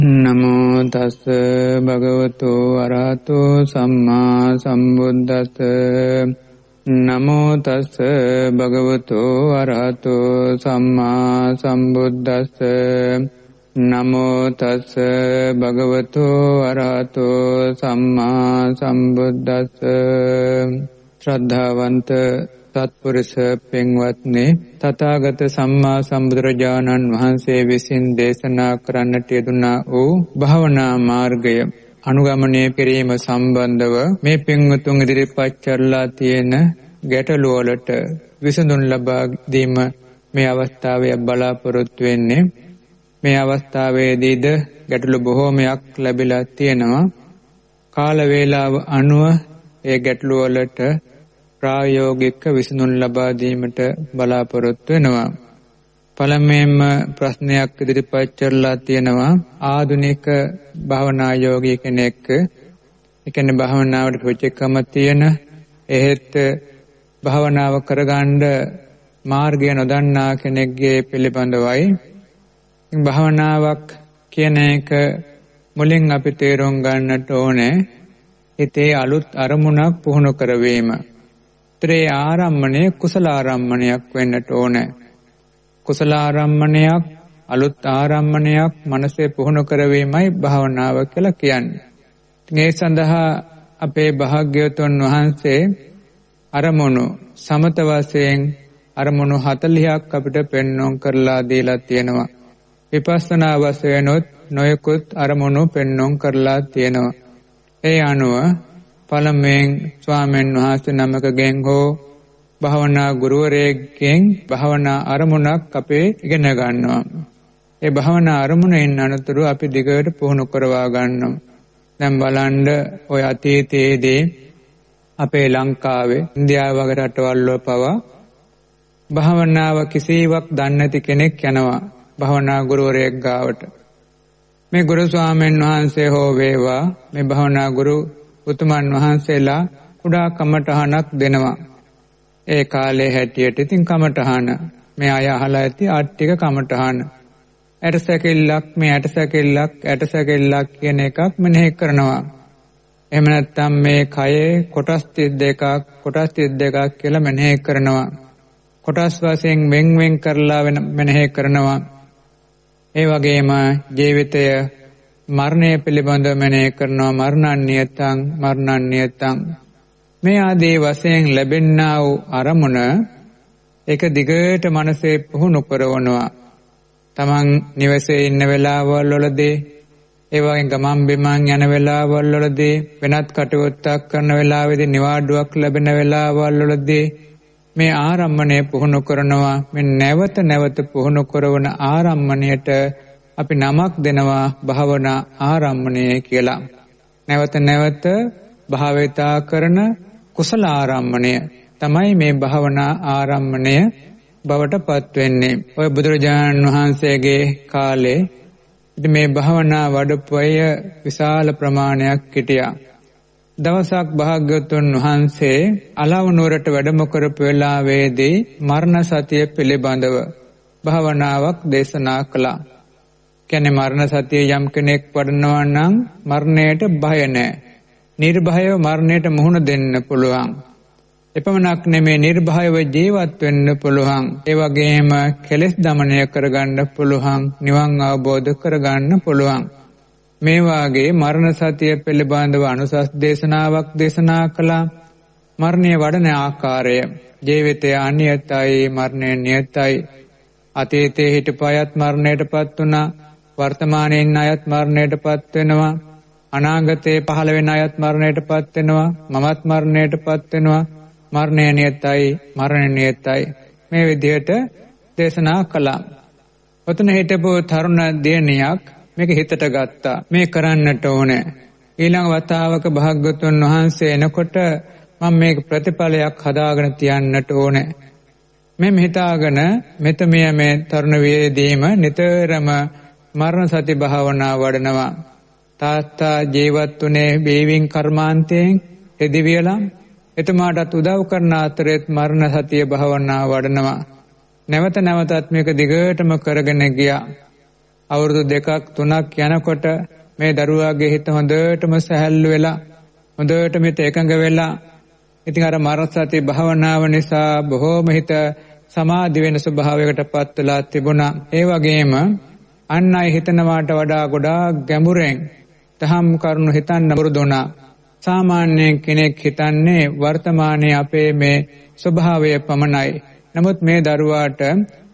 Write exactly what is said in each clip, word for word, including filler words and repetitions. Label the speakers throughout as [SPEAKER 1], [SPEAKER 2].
[SPEAKER 1] නමෝ තස් භගවතු අරහතෝ සම්මා සම්බුද්දස්ස නමෝ තස් භගවතු අරහතෝ සම්මා සම්බුද්දස්ස නමෝ තස් භගවතු අරහතෝ සම්මා සම්බුද්දස්ස ශ්‍රද්ධාවන්ත සත්පුරුෂ පින්වත්නි, තථාගත සම්මා සම්බුදුරජාණන් වහන්සේ විසින් දේශනා කරන්නට යෙදුනා වූ භාවනා මාර්ගය අනුගමනය කිරීම සම්බන්ධව මේ පින්වතුන් ඉදිරිපත් කරලා තියෙන ගැටළු වලට විසඳුම් ලබා දීම මේ අවස්ථාවේ බලාපොරොත්තු වෙන්නේ. මේ අවස්ථාවේදීද ගැටළු බොහෝමයක් ලැබිලා තියෙනවා. කාල වේලාව අනුව ඒ ගැටළු වලට ප්‍රායෝගික විසඳුම් ලබා දීමට බලාපොරොත්තු වෙනවා. පළමුවෙන්ම ප්‍රශ්නයක් ඉදිරිපත් කරලා තියෙනවා. ආධුනික භාවනා යෝගී කෙනෙක්, ඒ කියන්නේ භාවනාවට රුචිකම තියෙන, එහෙත් භාවනාව කරගන්න මාර්ගය නොදන්නා කෙනෙක්ගේ පිළිබඳවයි. භාවනාවක් කියන එක මුලින් අපි තේරුම් ගන්නට ඕනේ හිතේ අලුත් අරමුණක් පුහුණු කරවීම. ත්‍රේ ආරම්මණය කුසල ආරම්මණයක් වෙන්නට ඕනේ. කුසල ආරම්මණයක්, අලුත් ආරම්මණයක් මනසේ පුහුණු කරවීමයි භාවනාව කියලා කියන්නේ. මේ සඳහා අපේ භාග්‍යවතුන් වහන්සේ අරමුණු සමත වශයෙන් අරමුණු හතළිහක් අපිට පෙන්වන්න කරලා දීලා තියෙනවා. විපස්සනා වශයෙන්ොත් නොයෙකුත් අරමුණු පෙන්වන්න කරලා තියෙනවා. ඒ අනුව පළමුවෙන් ස්වාමීන් වහන්සේ නමකගෙන් හෝ භාවනා ගුරුවරයෙක්ගෙන් භාවනා අරමුණක් අපේ ඉගෙන ගන්නවා. ඒ භාවනා අරමුණෙන් අනතුරු අපි දිගට පුහුණු කරවා ගන්නවා. දැන් බලන්න ඔය අතීතයේදී අපේ ලංකාවේ, ඉන්දියාව වගේ රටවල් වල පවා භාවනාව කිසිවක් දන්නේ නැති කෙනෙක් යනවා භාවනා ගුරුවරයෙක් ගාවට. මේ ගුරු ස්වාමීන් වහන්සේ හෝ වේවා, මේ භාවනා ගුරු උතුමන් වහන්සේලා කුඩා කමඨහනක් දෙනවා. ඒ කාලේ හැටියට ඉතින් කමඨහන මේ අය අහලා ඇති ආට්ටික කමඨහන. ඇටසැකිල්ලක් මේ ඇටසැකිල්ලක් ඇටසැකිල්ලක් කියන එකක් මෙනෙහි කරනවා. එහෙම නැත්නම් මේ කයේ කොටස් තිස් දෙකක් කොටස් තිස් දෙකක් කියලා මෙනෙහි කරනවා. කොටස් වශයෙන් වෙන් වෙන් කරලා මෙනෙහි කරනවා. ඒ වගේම ජීවිතය මරණය පිළිබඳව මෙනෙහි කරනවා. මරණාන්‍යතං මරණාන්‍යතං මේ ආදී වශයෙන් ලැබෙනා වූ අරමුණ එක දිගට මනසේ පුහුණු කරවනවා. තමන් නිවසේ ඉන්න වෙලාවල් වලදී, ඒ වගේම ගමන් බිමන් යන වෙලාවල් වලදී, වෙනත් කටයුත්තක් කරන වෙලාවෙදී, නිවාඩුවක් ලැබෙන වෙලාවල් වලදී මේ ආරම්මණය පුහුණු කරනවා. මේ නැවත නැවත පුහුණු කරන ආරම්මණයට අපි නමක් දෙනවා භාවනා ආරම්මණය කියලා. නැවත නැවත භාවිතා කරන කුසල ආරම්මණය තමයි මේ භාවනා ආරම්මණය බවට පත් වෙන්නේ. ඔය බුදුරජාණන් වහන්සේගේ කාලේ ඉතින් මේ භාවනා වඩපු අය විශාල ප්‍රමාණයක් හිටියා. දවසක් භාග්‍යවතුන් වහන්සේ අලව නුවරට වැඩම කරපු වෙලාවේදී මරණ සතිය පිළිබඳව භාවනාවක් දේශනා කළා. කියන්නේ මරණ සතිය යම් කෙනෙක් වඩනවා නම් මරණයට බය නැහැ. නිර්භයව මරණයට මුහුණ දෙන්න පුළුවන්. එපමණක් නෙමේ, නිර්භයව ජීවත් වෙන්න පුළුවන්. ඒ වගේම කෙලෙස් දමනය කරගන්න පුළුවන්, නිවන් අවබෝධ කරගන්න පුළුවන්. මේ වාගේ මරණ සතිය පිළිබඳව අනුසස් දේශනාවක් දේශනා කළා. මරණය වඩන ආකාරය, ජීවිතය අනියතයි, මරණය නියතයි. අතීතයේ හිටපු අයත් මරණයටපත් වුණා. වර්තමානයේ ඉන්න අයත් මරණයටපත් වෙනවා. අනාගතයේ පහළ වෙන අයත් මරණයටපත් වෙනවා. මමත් මරණයටපත් වෙනවා. මරණය නියතයි, මරණය නියතයි. මේ විදිහට දේශනා කළා. ඔතන හිටපු තරුණ දියණියක් මේක හිතට ගත්තා. මේ කරන්නට ඕනේ. ඊළඟ වතාවක භාග්‍යවතුන් වහන්සේ එනකොට මම මේක ප්‍රතිඵලයක් හදාගෙන තියන්නට ඕනේ. මේ හිතාගෙන මෙතමිය මේ තරුණ වේදීම නිතරම මරණ සති භාවනා වඩනවා. තාත්තා ජීවත් වුණේ බේවින් කර්මාන්තයෙන් එදිවියලා. එතුමාටත් උදව් කරන අතරෙත් මරණ සතිය භාවනා වඩනවා. නැවත නැවතත් මේක දිගටම කරගෙන ගියා. අවුරුදු දෙකක් තුනක් යනකොට මේ දරුවාගේ හිත හොඳටම සැහැල්ලු වෙලා හොඳටම හිත එකඟ වෙලා ඉතින් අර මරණසති භාවනාව නිසා බොහෝම හිත සමාධි වෙන ස්වභාවයකට පත් වෙලා තිබුණා. ඒ වගේම අන් අය හිතනවාට වඩා ගොඩාක් ගැඹුරෙන් තහම් කරුණු හිතන්න පුරුදුණා. සාමාන්‍යයෙන් කෙනෙක් හිතන්නේ වර්තමානයේ අපේ මේ ස්වභාවය පමණයි. නමුත් මේ දරුවාට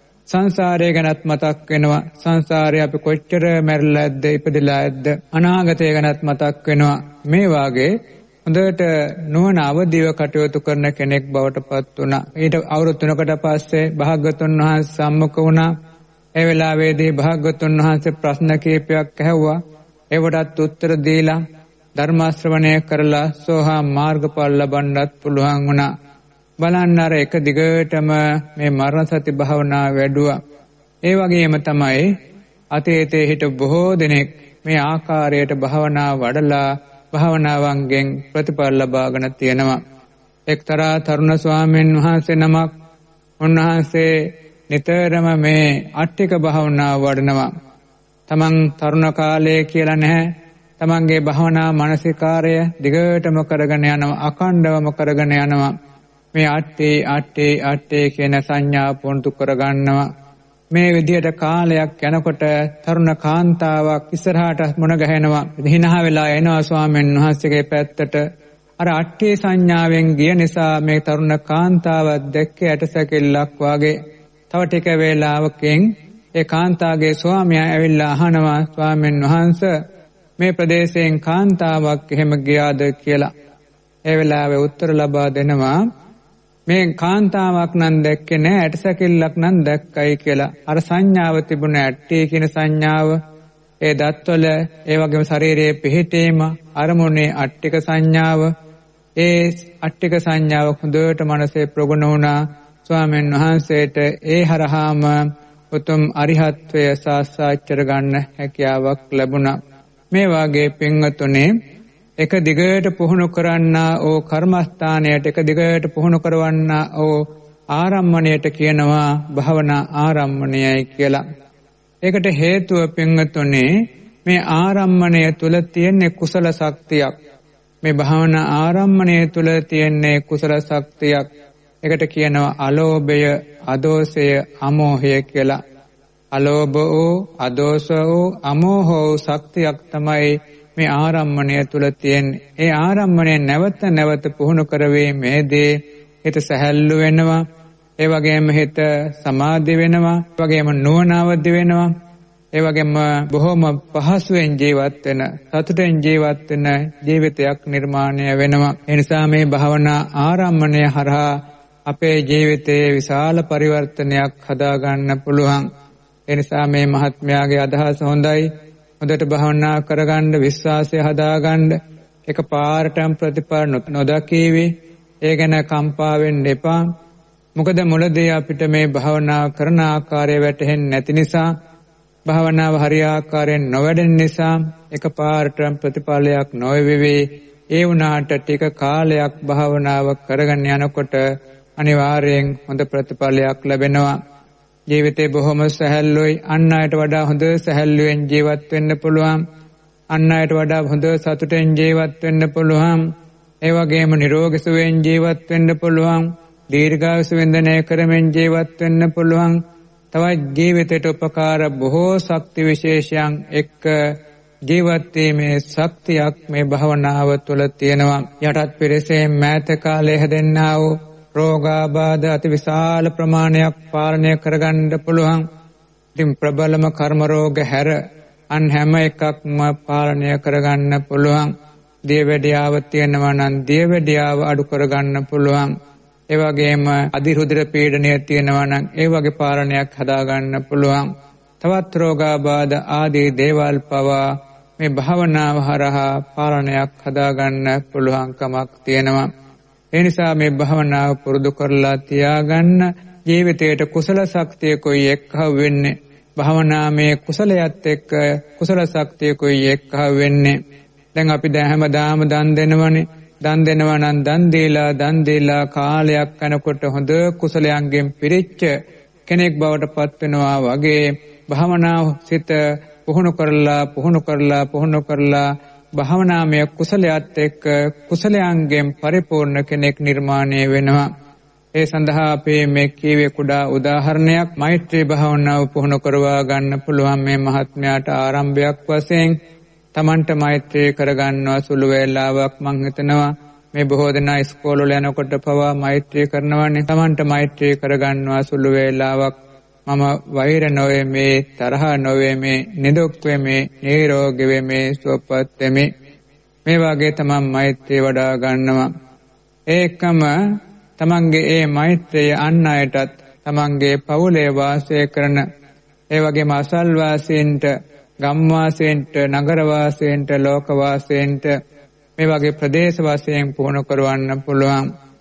[SPEAKER 1] සංසාරය ගැනත් මතක් වෙනවා. සංසාරේ අපි කොච්චර මැරිලා ඇද්ද ඉපදිලා ඇද්ද අනාගතය ගැනත් මතක් වෙනවා. මේ වාගේ හොඳට නුවණ අවදිව කටයුතු කරන කෙනෙක් බවට පත් වුණා. ඊට අවුරුදු තුනකට පස්සේ භාග්‍යවතුන් වහන්සේ සම්මුඛ වුණා. ඒ වෙලාවේදී භාග්‍යවතුන් වහන්සේ ප්‍රශ්න කීපයක් ඇහුවා. ඒවටත් උත්තර දීලා ධර්ම ශ්‍රවණය කරලා සෝහා මාර්ගඵල ලබන්නත් පුළුවන් වුණා. බලන්න අර එක දිගටම මේ මරණ සති භාවනාව වැඩුවා. ඒ වගේම තමයි අතීතයේ හිටපු බොහෝ දෙනෙක් මේ ආකාරයට භාවනා වඩලා භාවනාවන්ගෙන් ප්‍රතිඵල ලබාගෙන තියෙනවා. එක්තරා තරුණ ස්වාමීන් වහන්සේ නමක් උන්වහන්සේ නිතරම මේ අට්ටික භාවනාව වඩනවා. තමන් තරුණ කාලයේ කියලා නැහැ. තමන්ගේ භාවනා මානසිකාරය දිගටම කරගෙන යනවා, අඛණ්ඩවම කරගෙන යනවා. මේ අට්ටි අට්ටි අට්ටි කියන සංඥා පොන්තු කරගන්නවා. මේ විදිහට කාලයක් යනකොට තරුණ කාන්තාවක් ඉස්සරහට මුණ ගැහෙනවා. හිනහ වෙලා එනවා ස්වාමීන් වහන්සේගේ පැත්තට. අර අට්ටි සංඥාවෙන් ගිය නිසා මේ තරුණ කාන්තාව දැක්කේ ඇටසැකිල්ලක් වාගේ. තව ටික වේලාවකින් ඒ කාන්තාවගේ ස්වාමියා ඇවිල්ලා අහනවා ස්වාමීන් වහන්සේ මේ ප්‍රදේශයෙන් කාන්තාවක් එහෙම ගියාද කියලා. ඒ වෙලාවේ උත්තර ලබා දෙනවා මේ කාන්තාවක් නම් දැක්කේ නෑ ඇටසැකිල්ලක් නම් දැක්කයි කියලා. අර සංඥාව තිබුණ ඇට්ටි කියන සංඥාව ඒ දත්වල ඒ වගේම ශරීරයේ පිහිටීම අරමුණේ අට්ටික සංඥාව ඒ අට්ටික සංඥාව හොඳට මනසේ ප්‍රගුණ වුණා. ස්වාමීන් වහන්සේට ඒ හරහාම උතුම් අරිහත්වය සාක්ෂාත් කරගන්න හැකියාවක් ලැබුණා. මේ වාගේ පින්වතුනේ එක දිගට පුහුණු කරන්නා ඕ කර්මස්ථානයට එක දිගට පුහුණු කරවන්නා ඕ ආරම්මණයට කියනවා භවනා ආරම්මණයයි කියලා. ඒකට හේතුව පින්වතුනේ මේ ආරම්මණය තුල තියෙන කුසල ශක්තියක්. මේ භවනා ආරම්මණය තුල තියෙන කුසල ශක්තියක්. ඒකට කියනවා අලෝභය, අදෝසය, අමෝහය කියලා. අලෝභ වූ, අදෝස වූ, අමෝහ වූ ශක්තියක් තමයි මේ ආරම්මණය තුල තියෙන්නේ. ඒ ආරම්මණය නැවත නැවත පුහුණු කරවීමේදී හිත සැහැල්ලු වෙනවා. ඒ වගේම හිත සමාධි වෙනවා. ඒ වගේම නුවණ අවදි වෙනවා. ඒ වගේම බොහොම පහසුවෙන් ජීවත් වෙන, සතුටෙන් ජීවත් වෙන ජීවිතයක් නිර්මාණය වෙනවා. ඒ නිසා මේ භාවනා ආරම්මණය හරහා අපේ ජීවිතයේ විශාල පරිවර්තනයක් හදාගන්න පුළුවන්. ඒ නිසා මේ මහත්මයාගේ අදහස හොඳයි. හොඳට භාවනා කරගන්න, විශ්වාසය හදාගන්න, එක පාරටම ප්‍රතිඵල නොදකීවි. ඒ ගැන කම්පා වෙන්න එපා. මොකද මුලදී අපිට මේ භාවනා කරන ආකාරය වැටහෙන්නේ නැති නිසා, භාවනාව හරි ආකාරයෙන් නොවැඩෙන නිසා එක පාරටම ප්‍රතිඵලයක් නොවෙවි. ඒ වුණාට ටික කාලයක් භාවනාව කරගෙන යනකොට අනිවාර්යෙන් හොඳ ප්‍රතිඵලයක් ලැබෙනවා. ජීවිතේ බොහොම සැහැල්ලුයි. අන් අයට වඩා හොඳ සැහැල්ලුවෙන් ජීවත් වෙන්න පුළුවන්. අන් අයට වඩා හොඳ සතුටෙන් ජීවත් වෙන්න පුළුවන්. ඒ වගේම නිරෝගී සුවයෙන් ජීවත් වෙන්න පුළුවන්. දීර්ඝායුෂ වින්දනය කරමින් ජීවත් වෙන්න පුළුවන්. තවත් ජීවිතයට උපකාර බොහෝ ශක්ති විශේෂයන් එක්ක ජීවත් වීමේ ශක්තියක් මේ භවනාව තුළ තියෙනවා. යටත් පිරිසේ මෑත කාලයේ හැදෙන්නා වූ රෝගාබාධ අතිවිශාල ප්‍රමාණයක් පාලනය කරගන්න පුළුවන්. ඉතින් ප්‍රබලම කර්ම රෝග හැර අන් හැම එකක්ම පාලනය කරගන්න පුළුවන්. දියවැඩියාව තියෙනවා නම් දියවැඩියාව අඩු කරගන්න පුළුවන්. ඒ වගේම අධිරුධිර පීඩනය තියෙනවා නම් ඒ වගේ පාලනයක් හදාගන්න පුළුවන්. තවත් රෝගාබාධ ආදී දේවල් පවා මේ භාවනාව හරහා පාලනයක් හදාගන්න පුළුවන්කමක් තියෙනවා. ඒ නිසා මේ භාවනාව පුරුදු කරලා තියාගන්න. ජීවිතයට කුසල ශක්තිය කොයි එක්කව වෙන්නේ. භාවනාමය කුසලයට එක්ක කුසල ශක්තිය කොයි එක්කව වෙන්නේ. දැන් අපි දැන් හැමදාම දන් දෙනවනේ. දන් දෙනවා නම් දන් දීලා දන් දීලා කාලයක් යනකොට හොඳ කුසලයන්ගෙන් පිරිච්ච කෙනෙක් බවට පත් වෙනවා වගේ භාවනාව සිත පුහුණු කරලා පුහුණු කරලා පුහුණු කරලා භාවනාමය කුසලයට එක්ක කුසලයන්ගෙන් පරිපූර්ණ කෙනෙක් නිර්මාණය වෙනවා. ඒ සඳහා අපේ මේ කීවේ කුඩා උදාහරණයක් මෛත්‍රී භාවනාව පුහුණු කරවා ගන්න පුළුවන් මේ මහත්මයාට ආරම්භයක් වශයෙන් තමන්ට මෛත්‍රී කරගන්නවා සුළු වේලාවක් මං හිතනවා මේ බොහෝ දෙනා ඉස්කෝල වල යනකොට පවා මෛත්‍රී කරනවානේ. තමන්ට මෛත්‍රී කරගන්නවා සුළු වේලාවක් මම වෛර නොවේ මේ තරහ නොවේ මේ නිදුක් වෙමේ නිරෝගී වෙමේ සුවපත් වෙමේ මේ වාගේ තමන් මෛත්‍රී වඩා ගන්නවා. ඒකම තමන්ගේ ඒ මෛත්‍රිය අන් අයටත් තමන්ගේ පවුලේ වාසය කරන ඒ වගේම අසල් වාසීන්ට ගම් වාසීන්ට නගර වාසීන්ට ලෝක වාසීන්ට මේ වගේ ප්‍රදේශ වාසීන් පුහුණු කරවන්න පුළුවන්.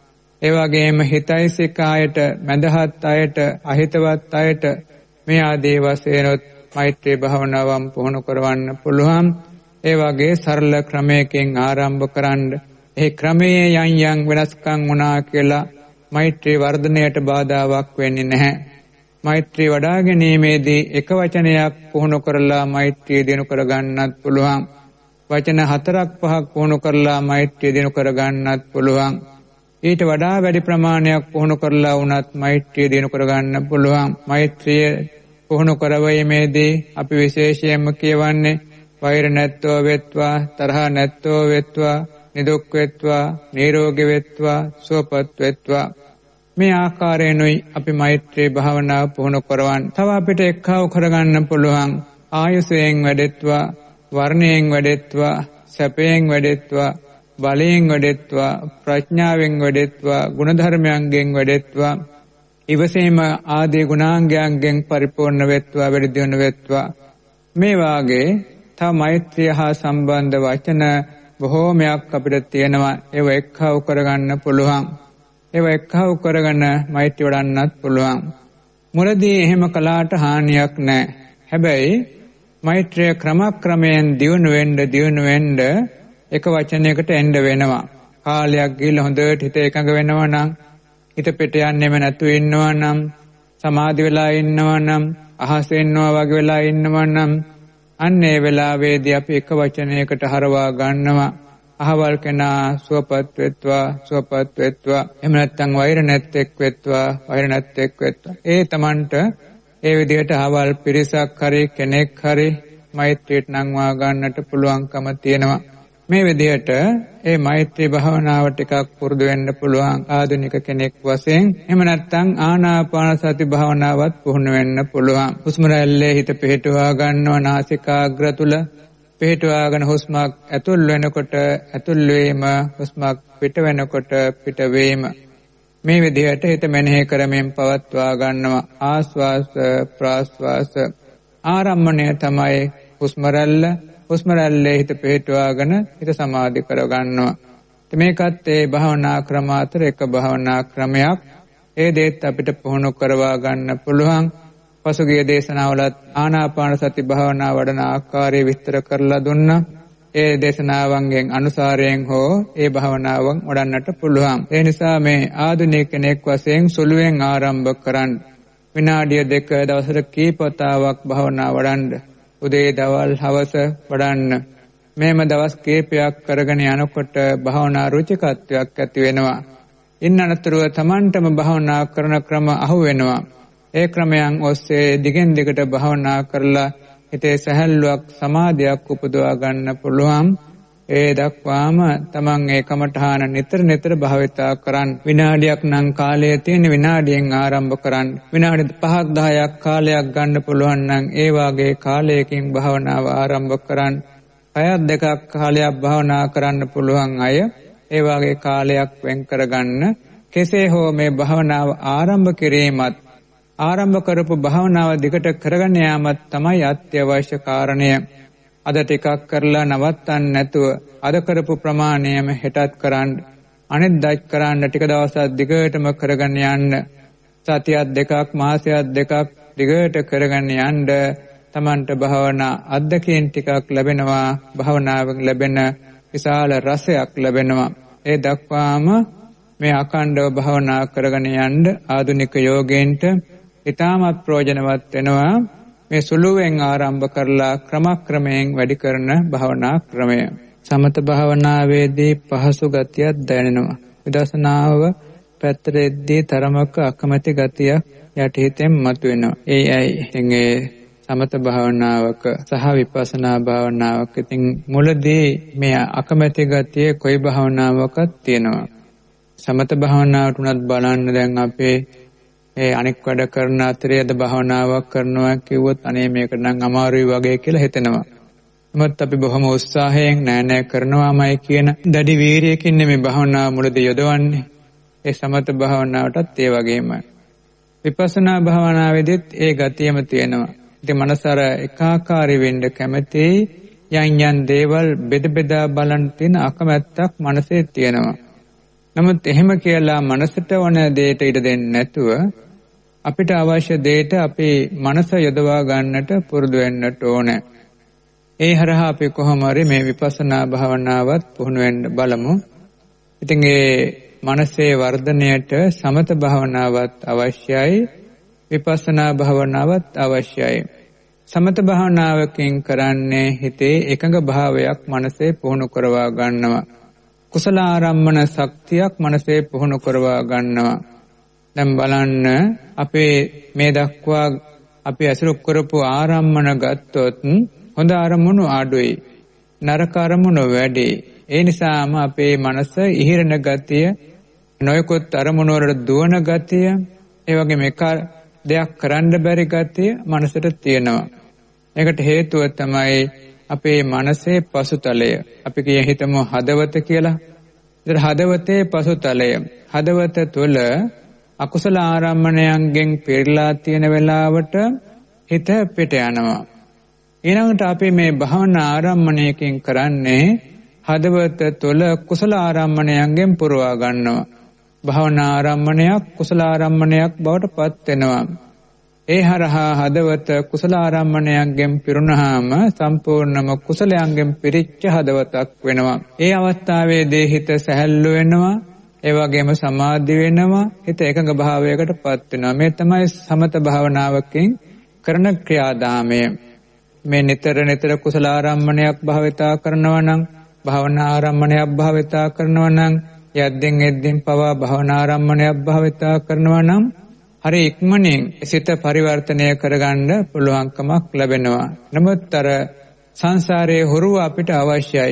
[SPEAKER 1] ඒ වගේම හිතයිසික අයට මඳහත් අයට අහිතවත් අයට මේ ආදී වශයෙන් මෛත්‍රී භාවනාවම් පුහුණු කරවන්න පුළුවන්. ඒ වගේ සරල ක්‍රමයකින් ආරම්භ කරන්න. ඒ ක්‍රමයේ යම් යම් වෙනස්කම් වුණා කියලා මෛත්‍රී වර්ධනයට බාධාවක් වෙන්නේ නැහැ. මෛත්‍රී වඩා ගැනීමේදී එක වචනයක් පුහුණු කරලා මෛත්‍රී දිනු කරගන්නත් පුළුවන්. වචන හතරක් පහක් පුහුණු කරලා මෛත්‍රී දිනු කරගන්නත් පුළුවන්. ඊට වඩා වැඩි ප්‍රමාණයක් පුහුණු කරලා වුණත් මෛත්‍රී දිනු කරගන්න පුළුවන්. මෛත්‍රිය පුහුණු කරවීමේදී අපි විශේෂයෙන්ම කියවන්නේ වෛර නැත්තෝ වෙත්වා, තරහ නැත්තෝ වෙත්වා, නිදුක් වෙත්වා, නිරෝගී වෙත්වා, සුවපත් වෙත්වා. මේ ආකාරයෙන්ුයි අපි මෛත්‍රී භාවනාව පුහුණු කරවන්නේ. තව අපිට එක්කව කරගන්න පුළුවන් ආයුෂයෙන් වැඩෙත්වා, වර්ණයෙන් වැඩෙත්වා, සැපයෙන් වැඩෙත්වා, බලයෙන් වැඩෙත්වා, ප්‍රඥාවෙන් වැඩෙත්වා, ගුණධර්මයන්ගෙන් වැඩෙත්වා, ඉවසීම ආදී ගුණාංගයන්ගෙන් පරිපූර්ණ වෙත්වා, වැඩි දියුණු වෙත්වා. මේ වාගේ තව මෛත්‍රිය හා සම්බන්ධ වචන බොහෝමයක් අපිට තියෙනවා. ඒව එක්කව කරගන්න පුළුවන්. ඒව එක්කව කරගෙන මෛත්‍රිය වඩන්නත් පුළුවන්. මුලදී එහෙම කළාට හානියක් නැහැ. හැබැයි මෛත්‍රිය ක්‍රමක්‍රමයෙන් දියුණු වෙන්න දියුණු වෙන්න එක වචනයකට එන්න වෙනවා. කාලයක් ගිහලා හොඳට හිත එකඟ වෙනවා නම්, හිත පිට යන්නේම නැතුව ඉන්නවා නම්, සමාධි වෙලා ඉන්නවා නම්, අහසේ ඉන්නවා වගේ වෙලා ඉන්නවා නම්, අන්න ඒ වෙලාවේදී අපි එක වචනයකට හරවා ගන්නවා. අහවල් කෙනා සුවපත් වෙත්වා, සුවපත් වෙත්වා. එහෙම නැත්නම් වෛර නැත්තේක් වෙත්වා, වෛර නැත්තේක් වෙත්වා. ඒ Tamanට ඒ විදිහට අහවල් පිරිසක් හරි කෙනෙක් හරි මෛත්‍රියට නංවා ගන්නට පුළුවන්කම තියෙනවා. මේ විදිහට ඒ මෛත්‍රී භාවනාව ටිකක් පුරුදු වෙන්න පුළුවන් ආධුනික කෙනෙක් වශයෙන්. එහෙම නැත්නම් ආනාපාන සති භාවනාවත් පුහුණු වෙන්න පුළුවන්. හුස්ම රැල්ලේ හිත පිහිටුවා ගන්නවා නාසිකාග්‍ර තුල. පිහිටුවාගෙන හුස්මක් ඇතුල් වෙනකොට ඇතුල් වීම, හුස්මක් පිට වෙනකොට පිට වීම. මේ විදිහට හිත මෙනෙහි කරමින් පවත්වා ගන්නවා. ආස්වාස ප්‍රාස්වාස ආරම්මණය තමයි හුස්ම රැල්ල. හුස්ම රැල්ලේ හිත පිහිටුවාගෙන හිත සමාධි කරගන්නවා. මේකත් ඒ භාවනා ක්‍රම අතර එක භාවනා ක්‍රමයක්. ඒ දෙත් අපිට පුහුණු කරවා ගන්න පුළුවන්. පසුගිය දේශනාවලත් ආනාපාන සති භාවනා වඩන ආකාරය විස්තර කරලා දුන්නා. ඒ දේශනාවන්ගෙන් අනුසාරයෙන් හෝ ඒ භාවනාවන් වඩන්නට පුළුවන්. ඒ නිසා මේ ආධුනික කෙනෙක් වශයෙන් සුළුවෙන් ආරම්භ කරන්න. විනාඩිය දෙක දවසට කීපතාවක් භාවනා වඩන්න. උදේ දවල් හවස වඩන්න. මේම දවස් කීපයක් කරගෙන යනකොට භාවනා රුචිකත්වයක් ඇති වෙනවා. ඉන්න අනතුරුව Tamanටම භාවනා කරන ක්‍රම අහු වෙනවා. ඒ ක්‍රමයන් ඔස්සේ දිගින් දිගට භාවනා කරලා හිතේ සැහැල්ලුවක් සමාධියක් උපදවා ගන්න පුළුවන්. ඒ දක්වාම Taman ඒ කමඨාන නිතර නිතර භාවිතා කරන්. විනාඩියක් නම් කාලය තියෙන විනාඩියෙන් ආරම්භ කරන්. විනාඩි පහක් දහයක් කාලයක් ගන්න පුළුවන් නම් ඒ වාගේ කාලයකින් භාවනාව ආරම්භ කරන්. පැයක් දෙකක් කාලයක් භාවනා කරන්න පුළුවන් අය ඒ වාගේ කාලයක් වෙන් කරගන්න. කෙසේ හෝ මේ භාවනාව ආරම්භ කිරීමත් ආරම්භ කරපු භාවනාව දිගට කරගෙන යාමත් තමයි අත්‍යවශ්‍ය කාරණය. අද ටිකක් කරලා නවත්තන්න නැතුව අද කරපු ප්‍රමාණයම හෙටත් කරන්න. අනිත් දත් කරන්න ටික දවසක් දිගටම කරගෙන යන්න. සතියක් දෙකක් මාසයක් දෙකක් දිගට කරගෙන යන්න. Tamanට භාවනා අත්දැකීම් ටිකක් ලැබෙනවා. භාවනාවෙන් ලැබෙන විශාල රසයක් ලැබෙනවා. ඒ දක්වාම මේ අඛණ්ඩව භාවනා කරගෙන යන්න ආධුනික යෝගීන්ට ඉතාමත් ප්‍රයෝජනවත් වෙනවා. මේ සුළුවෙන් ආරම්භ කරලා ක්‍රමක්‍රමයෙන් වැඩි කරන භාවනා ක්‍රමය. සමත භාවනාවේදී පහසු ගතියක් දැනෙනවා. විදර්ශනාව පැත්තට එද්දී තරමක අකමැති ගතියක් යටිහිතෙන් මතුවෙනවා. ඒ ඇයි? ඉතින් ඒ සමත භාවනාවක සහ විපස්සනා භාවනාවක ඉතින් මුලදී මේ අකමැති ගතිය කොයි භාවනාවකත් තියෙනවා. සමත භාවනාවට උනත් බලන්න දැන් අපේ ඒ අනෙක් වැඩ කරන අතරේ අද භාවනාවක් කරනවා කිව්වොත් අනේ මේක නම් අමාරුයි වගේ කියලා හිතෙනවා. නමුත් අපි බොහොම උත්සාහයෙන් නෑ නෑ කරනවාමයි කියන දැඩි වීරියකින් මේ භාවනාව මුලදී යොදවන්නේ. ඒ සමත භාවනාවටත් ඒ වගේමයි. විපස්සනා භාවනාවේදීත් ඒ ගතියම තියෙනවා. ඉතින් මනස අර එකාකාරී වෙන්න කැමති යන් යන් දේවල් බෙද බෙදා බලන් තියෙන අකමැත්තක් මනසේ තියෙනවා. නමුත් එහෙම කියලා මනසට ඕන දෙයට ඉඩ දෙන්නේ නැතුව අපිට අවශ්‍ය දෙයට අපේ මනස යොදවා ගන්නට පුරුදු වෙන්නට ඕනේ. ඒ හරහා අපි කොහොම හරි මේ විපස්සනා භාවනාවත් පුහුණු වෙන්න බලමු. ඉතින් ඒ මනසේ වර්ධනයට සමත භාවනාවත් අවශ්‍යයි, විපස්සනා භාවනාවත් අවශ්‍යයි. සමත භාවනාවකින් කරන්නේ හිතේ එකඟ භාවයක් මනසේ පුහුණු කරවා ගන්නවා. කුසල ආරම්මන ශක්තියක් මනසේ පුහුණු කරවා ගන්නවා. දැන් බලන්න අපේ මේ දක්වා අපි අසුරු කරපු ආරම්මන ගත්තොත් හොඳ අරමුණු අඩුයි, නරක අරමුණු වැඩි. ඒ නිසාම අපේ මනස ඉහිරණ ගතිය, නොයෙකුත් අරමුණු වලට දුවන ගතිය, ඒ වගේම එක දෙයක් කරන්න බැරි ගතිය මනසට තියෙනවා. ඒකට හේතුව තමයි අපේ මනසේ පසුතලය. අපි කිය හිතමු හදවත කියලා. ඒතර හදවතේ පසුතලය. හදවත තුළ අකුසල ආරම්මණයන්ගෙන් පෙරලා තියෙන වෙලාවට හිත පිට යනවා. ඊළඟට අපි මේ භාවනා ආරම්මණයකින් කරන්නේ හදවත තුළ කුසල ආරම්මණයන්ගෙන් පුරවා ගන්නවා. භාවනා ආරම්මණයක් කුසල ආරම්මණයක් බවට පත් වෙනවා. ඒ හරහා හදවත කුසල ආරම්මණයන්ගෙන් පිරුණාම සම්පූර්ණම කුසලයන්ගෙන් පිරිච්ච හදවතක් වෙනවා. ඒ අවස්ථාවේදී හිත සැහැල්ලු වෙනවා, ඒ වගේම සමාධි වෙනවා, හිත එකඟ භාවයකට පත් වෙනවා. මේ තමයි සමත භාවනාවකින් කරන ක්‍රියාදාමය. මේ නිතර නිතර කුසල ආරම්මණයක් භාවිතා කරනවා නම්, භාවනා ආරම්මණයක් භාවිතා කරනවා නම්, යද්දෙන් එද්දෙන් පවා භාවනා ආරම්මණයක් භාවිතා කරනවා නම් හරි ඉක්මනින් සිත පරිවර්තනය කරගන්න පුළුවන්කමක් ලැබෙනවා. නමුත් අර සංසාරයේ හොරුව අපිට අවශ්‍යයි.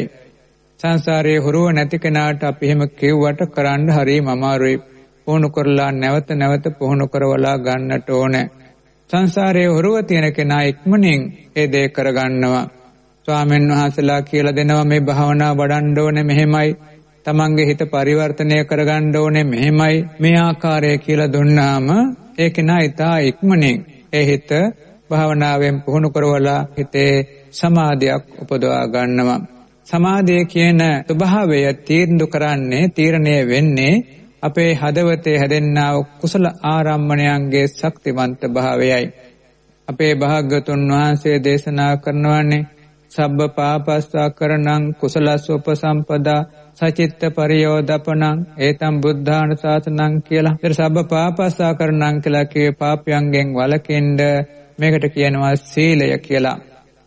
[SPEAKER 1] සංසාරයේ හොරුව නැති කෙනාට අපි එහෙම කිව්වට කරන්න හරිම අමාරුයි. පුහුණු කරලා නැවත නැවත පුහුණු කරවලා ගන්නට ඕනේ. සංසාරයේ හොරුව තියෙන කෙනා ඉක්මනින් ඒ දේ කරගන්නවා. ස්වාමීන් වහන්සේලා කියලා දෙනවා මේ භාවනා වඩන්න ඕනේ මෙහෙමයි, තමන්ගේ හිත පරිවර්තනය කරගන්න ඕනේ මෙහෙමයි, මේ ආකාරය කියලා දුන්නාම ඒ කෙනා ඉතා ඉක්මනින් ඒ හිත භාවනාවෙන් පුහුණු කරවලා හිතේ සමාධියක් උපදවා ගන්නවා. සමාධිය කියන ස්වභාවය තීරණය කරන්නේ, තීරණය වෙන්නේ අපේ හදවතේ හැදෙන්නා වූ කුසල ආරම්මණයන්ගේ ශක්තිමන්ත භාවයයි. අපේ භාග්‍යතුන් වහන්සේ දේශනා කරනවානේ සබ්බ පාපස්සා කරණං කුසලස්ස උපසම්පදා සචිත්ත පරියෝදපණං ඒතම් බුද්ධාන සාසනං කියලා. ඒතර සබ්බ පාපස්සා කරණං කියලා කියේ පාපයන්ගෙන් වළකින්න. මේකට කියනවා සීලය කියලා.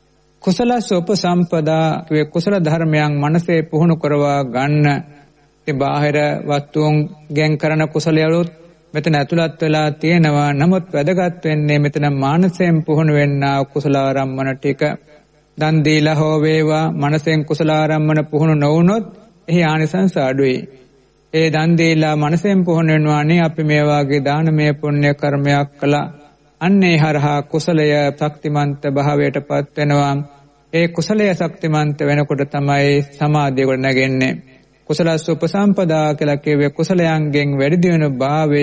[SPEAKER 1] කුසලස්ස උපසම්පදා කියේ කුසල ධර්මයන් මනසේ පුහුණු කරවා ගන්න. ඒ බාහිර වස්තුන්ගෙන් කරන කුසලයලුත් මෙතන ඇතුළත් වෙලා තියෙනවා. නමුත් වැදගත් වෙන්නේ මෙතන මානසයෙන් පුහුණු වෙන්නා කුසල ආරම්මන ටික. දන් දීලා හෝ වේවා මනසෙන් කුසල ආරම්මන පුහුණු නොවුනොත් එහි ආනිසංස අඩුයි. ඒ දන් දීලා මනසෙන් පුහුණු වෙනවානේ අපි මේ වාගේ දානමය පුණ්‍ය කර්මයක් කළා. අන්නේ හරහා කුසලය ශක්තිමන්ත භාවයට පත් වෙනවා. ඒ කුසලය ශක්තිමන්ත වෙනකොට තමයි සමාධිය ගොඩ නැගෙන්නේ. කුසලස්ස උපසම්පදා කියලා කියවේ කුසලයන්ගෙන් වැඩි දියුණු භාවය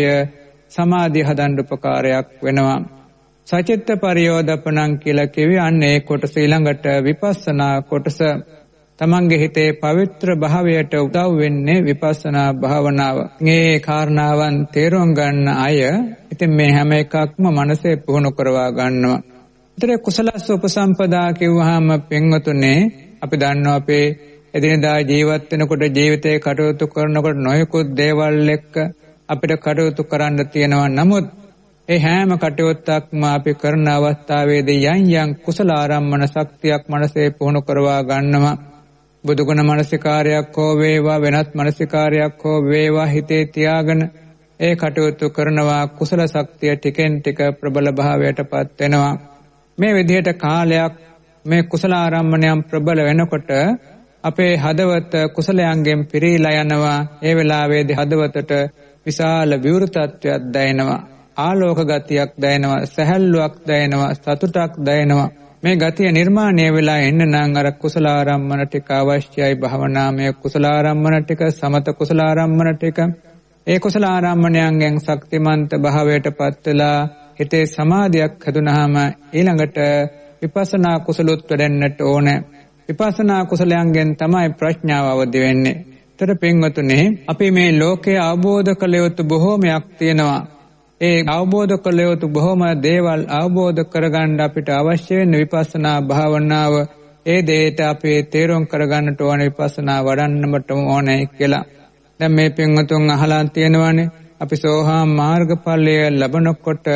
[SPEAKER 1] සමාධිය හදන්න උපකාරයක් වෙනවා. සචිත්ත පරියෝදපණං කියලා කියවේ අන්නේ කොටස ඊළඟට විපස්සනා කොටස. තමන්ගේ හිතේ පවිත්‍ර භාවයට උදව් වෙන්නේ විපස්සනා භාවනාව. මේ කාරණාවන් තේරුම් ගන්න අය ඉතින් මේ හැම එකක්ම මනසේ පුහුණු කරවා ගන්නවා. ඒතර කුසලස්ස උපසම්පදා කිව්වහම පින්වතුනේ අපි දන්නවා අපේ එදිනදා ජීවත් වෙනකොට ජීවිතේ කටයුතු කරනකොට නොයෙකුත් දේවල් එක්ක අපිට කටයුතු කරන්න තියෙනවා. නමුත් ඒ හැම කටයුත්තක්ම අපි කරන අවස්ථාවේදී යම් යම් කුසල ආරම්මන ශක්තියක් මනසේ පුහුණු කරවා ගන්නවා. බුදුගුණ මනසිකාරයක් හෝ වේවා වෙනත් මනසිකාරයක් හෝ වේවා හිතේ තියාගෙන ඒ කටයුතු කරනවා. කුසල ශක්තිය ටිකෙන් ටික ප්‍රබල භාවයටපත් වෙනවා. මේ විදිහට කාලයක් මේ කුසල ආරම්මණයන් ප්‍රබල වෙනකොට අපේ හදවත කුසලයන්ගෙන් පිරීලා යනවා. ඒ වෙලාවේදී හදවතට විශාල විවෘතත්වයක් දැනෙනවා. ආලෝක ගතියක් දැනෙනවා. සැහැල්ලුවක් දැනෙනවා. සතුටක් දැනෙනවා. මේ ගතිය නිර්මාණය වෙලා එන්න නම් අර කුසල ආරම්මන ටික අවශ්‍යයි. භවනාමය කුසල ආරම්මන ටික, සමත කුසල ආරම්මන ටික. ඒ කුසල ආරම්මණයන්ගෙන් ශක්තිමන්ත භාවයටපත් වෙලා හිතේ සමාධියක් හදුනහම ඊළඟට විපස්සනා කුසලොත් වැඩෙන්නට ඕනේ. විපස්සනා කුසලයන්ගෙන් තමයි ප්‍රඥාව අවදි වෙන්නේ. ඒතර පින්වතුනි, අපි මේ ලෝකයේ අවබෝධ කළ යුතු බොහෝමයක් තියෙනවා. ඒ අවබෝධ කළ යුතු බොහෝම දේවල් අවබෝධ කරගන්න අපිට අවශ්‍ය වෙන විපස්සනා භාවනාව. ඒ දෙයට අපි තේරුම් කරගන්නට ඕන විපස්සනා වඩන්නමට ඕනේ කියලා. දැන් මේ පින්වතුන් අහලා තියෙනවානේ, අපි සෝහා මාර්ගඵලය ලබනකොට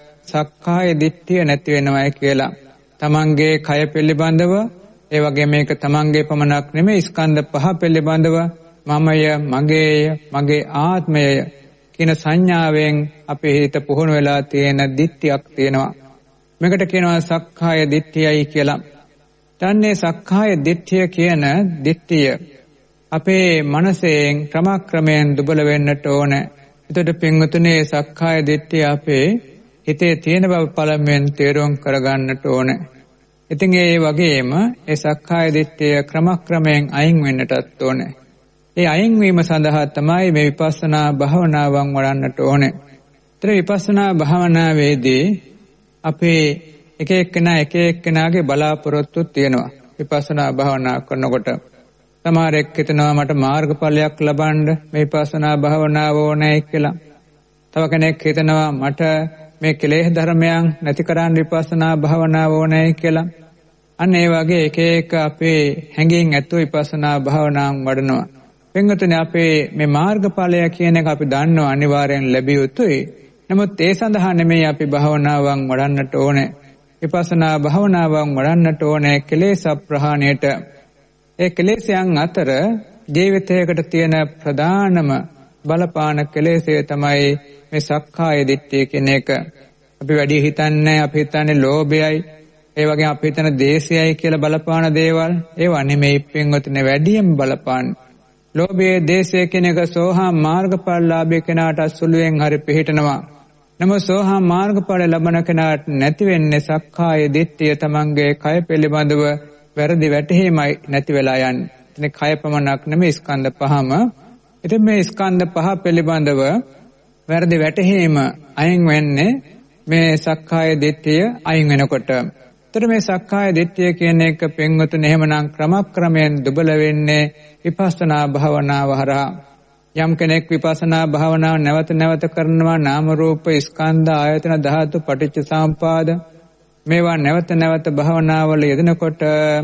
[SPEAKER 1] සක්කාය දිට්ඨිය නැති වෙනවයි කියලා. තමන්ගේ කය පිළිබඳව, ඒ වගේ මේක තමන්ගේ පමණක් නෙමෙයි, ස්කන්ධ පහ පිළිබඳව මමය, මගේය, මගේ ආත්මය කියන සංඥාවෙන් අපේ හිත පුහුණු වෙලා තියෙන දිට්ඨියක් තියෙනවා. මේකට කියනවා සක්කාය දිට්ඨියයි කියලා. දැන්නේ සක්කාය දිට්ඨිය කියන දිට්ඨිය අපේ මනසෙන් ක්‍රමක්‍රමයෙන් දුබල වෙන්නට ඕන. එතකොට පින්වතුනි, සක්කාය දිට්ඨිය අපේ හිතේ තියෙන බව පළමුවෙන් තේරුම් කරගන්නට ඕන. ඉතින් ඒ වගේම ඒ සක්කාය දිට්ඨිය ක්‍රමක්‍රමයෙන් අයින් වෙන්නටත් ඕන. ඒ අයින් වීම සඳහා තමයි මේ විපස්සනා භාවනාවන් වඩන්නට ඕන. ඒතර විපස්සනා භාවනාවේදී අපේ එක එක්කෙනා එක එක්කෙනාගේ බලාපොරොත්තු තියෙනවා. විපස්සනා භාවනා කරනකොට සමහරෙක් හිතනවා මට මාර්ගඵලයක් ලබන්න මේ විපස්සනා භාවනාව ඕනේ කියලා. තව කෙනෙක් හිතනවා මට මේ කෙලෙස් ධර්මයන් නැති කරන්න විපස්සනා භාවනාව ඕනේ කියලා. අන්න ඒ වගේ එක එක අපේ හැඟීම් ඇතුව විපස්සනා භාවනාවන් වඩනවා. පින්වතුනි, අපේ මේ මාර්ගඵලය කියන එක අපි දන්නවා අනිවාර්යෙන් ලැබිය යුතුයි. නමුත් ඒ සඳහා නෙමෙයි අපි භාවනාවන් වඩන්නට ඕනේ. විපස්සනා භාවනාවන් වඩන්නට ඕනේ කෙලෙස් ප්‍රහාණයට. ඒ කෙලෙස්යන් අතර ජීවිතයකට තියෙන ප්‍රධානම බලපාන කෙලෙස්ය තමයි මේ සක්කාය දිට්ඨිය කියන එක. අපි වැඩි හිතන්නේ අපි හිතන්නේ ලෝභයයි, ඒ වගේම අපි හිතන දේශයයි කියලා බලපාන දේවල්. ඒවා නෙමෙයි පින්වතුනි වැඩියෙන් බලපාන. ලෝභයේ දේශය කියන එක සෝහා මාර්ගඵලලාභී කෙනාට සුළුෙන් හරි පිළිහිටනවා. නමුත් සෝහා මාර්ගඵල ලබන කෙනාට නැති වෙන්නේ සක්කාය දිට්ඨිය. තමන්ගේ කය පිළිබඳව වැරදි වැටහීමයි නැති වෙලා යන්නේ. ඉතින් කය පමණක් නෙමෙයි ස්කන්ධ පහම. ඉතින් මේ ස්කන්ධ පහ පිළිබඳව වැරදි වැටහීම අයින් වෙන්නේ මේ සක්කාය දිට්ඨිය අයින් වෙනකොට. ඒතර මේ සක්කාය දිට්ඨිය කියන එක පින්වතුනි එහෙමනම් ක්‍රමක්‍රමයෙන් දුබල වෙන්නේ විපස්සනා භාවනාව හරහා. යම් කෙනෙක් විපස්සනා භාවනාව නැවත නැවත කරනවා, නාම රූප ස්කන්ධ ආයතන ධාතු පටිච්ච සමුපාද මේවා නැවත නැවත භාවනාවල යෙදෙනකොට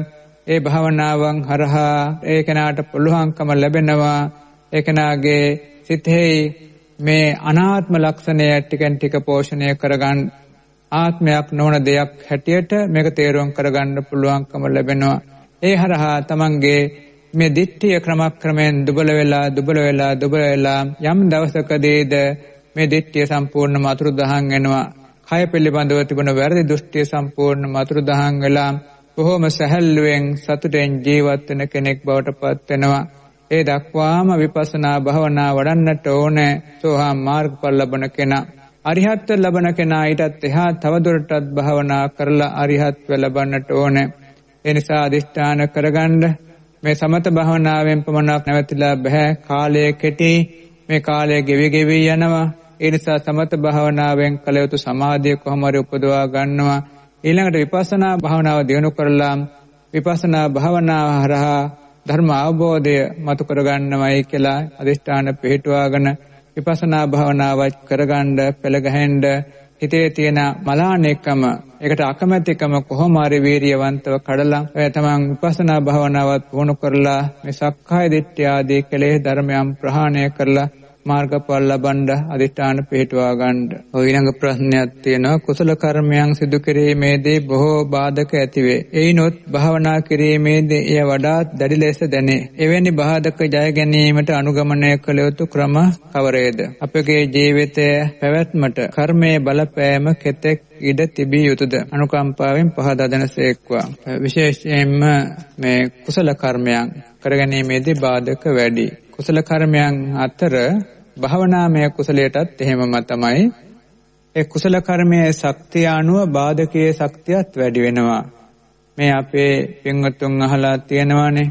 [SPEAKER 1] ඒ භාවනාවන් හරහා ඒ කෙනාට පුළුවන්කම ලැබෙනවා ඒ කෙනාගේ සිතෙහි මේ අනාත්ම ලක්ෂණය ටිකෙන් ටික පෝෂණය කරගන්න, ආත්මයක් නොවන දෙයක් හැටියට මේක තේරුම් කරගන්න පුළුවන්කම ලැබෙනවා. ඒ හරහා තමන්ගේ මේ දිට්ඨිය ක්‍රමක්‍රමයෙන් දුබල වෙලා දුබල වෙලා දුබල වෙලා යම් දවසකදීද මේ දිට්ඨිය සම්පූර්ණම අතුරුදහන් වෙනවා. කය පිළිබඳව තිබුණ වැරදි දෘෂ්ටිය සම්පූර්ණම අතුරුදහන් වෙලා බොහොම සැහැල්ලුවෙන් සතුටෙන් ජීවත් වෙන කෙනෙක් බවට පත් වෙනවා. ඒ දක්වාම විපස්සනා භාවනා වඩන්නට ඕනේ සෝහා මාර්ගඵල ලබන කෙනා. අරිහත්ත්ව ලබන කෙනා ඊටත් එහා තවදුරටත් භාවනා කරලා අරිහත්ත්ව ලබන්නට ඕනේ. ඒ නිසා අදිෂ්ඨාන කරගන්න මේ සමත භාවනාවෙන් පමණක් නැවතිලා බෑ. කාලය කෙටි. මේ කාලය ගෙවි ගෙවි යනවා. ඒ නිසා සමත භාවනාවෙන් කළ යුතු සමාධිය කොහොම හරි උපදවා ගන්නවා. ඊළඟට විපස්සනා භාවනාව දියුණු කරලා විපස්සනා භාවනාව හරහා ධර්ම අවබෝධය මතු කරගන්නවයි කියලා අදිෂ්ඨාන පිළිටුවාගෙන විපස්සනා භාවනාව කරගන්න පෙළ ගැහෙන්න හිතේ තියෙන මලානෙකම, ඒකට අකමැතිකම කොහොම හරි වීරියවන්තව කඩලා ඔය තමන් විපස්සනා භාවනාවත් පුහුණු කරලා මේ සක්කාය දිට්ඨිය ආදී කෙලෙස් ධර්මයන් ප්‍රහාණය කරලා මාර්ගඵල ලබන්න අදිෂ්ඨාන පිහිටුවා ගන්න. ඔය ඊළඟ ප්‍රශ්නයක් තියෙනවා කුසල කර්මයන් සිදු කිරීමේදී බොහෝ බාධක ඇතිවේ. එයිනොත් භාවනා කිරීමේදී එය වඩාත් දැඩි ලෙස දැනේ. එවැනි බාධක ජය ගැනීමට අනුගමනය කළ යුතු ක්‍රම කවරේද? අපගේ ජීවිතය පැවැත්මට කර්මයේ බලපෑම කෙතෙක් ඉඩ තිබිය යුතුද? අනුකම්පාවෙන් පහදා දෙනසේක්වා. විශේෂයෙන්ම මේ කුසල කර්මයන් කරගැනීමේදී බාධක වැඩි. කුසල කර්මයන් අතර භාවනාමය කුසලයටත් එහෙමම තමයි. ඒ කුසල කර්මයේ ශක්තිය අනුව බාධකයේ ශක්තියත් වැඩි වෙනවා. මේ අපේ පින්වතුන් අහලා තියෙනවානේ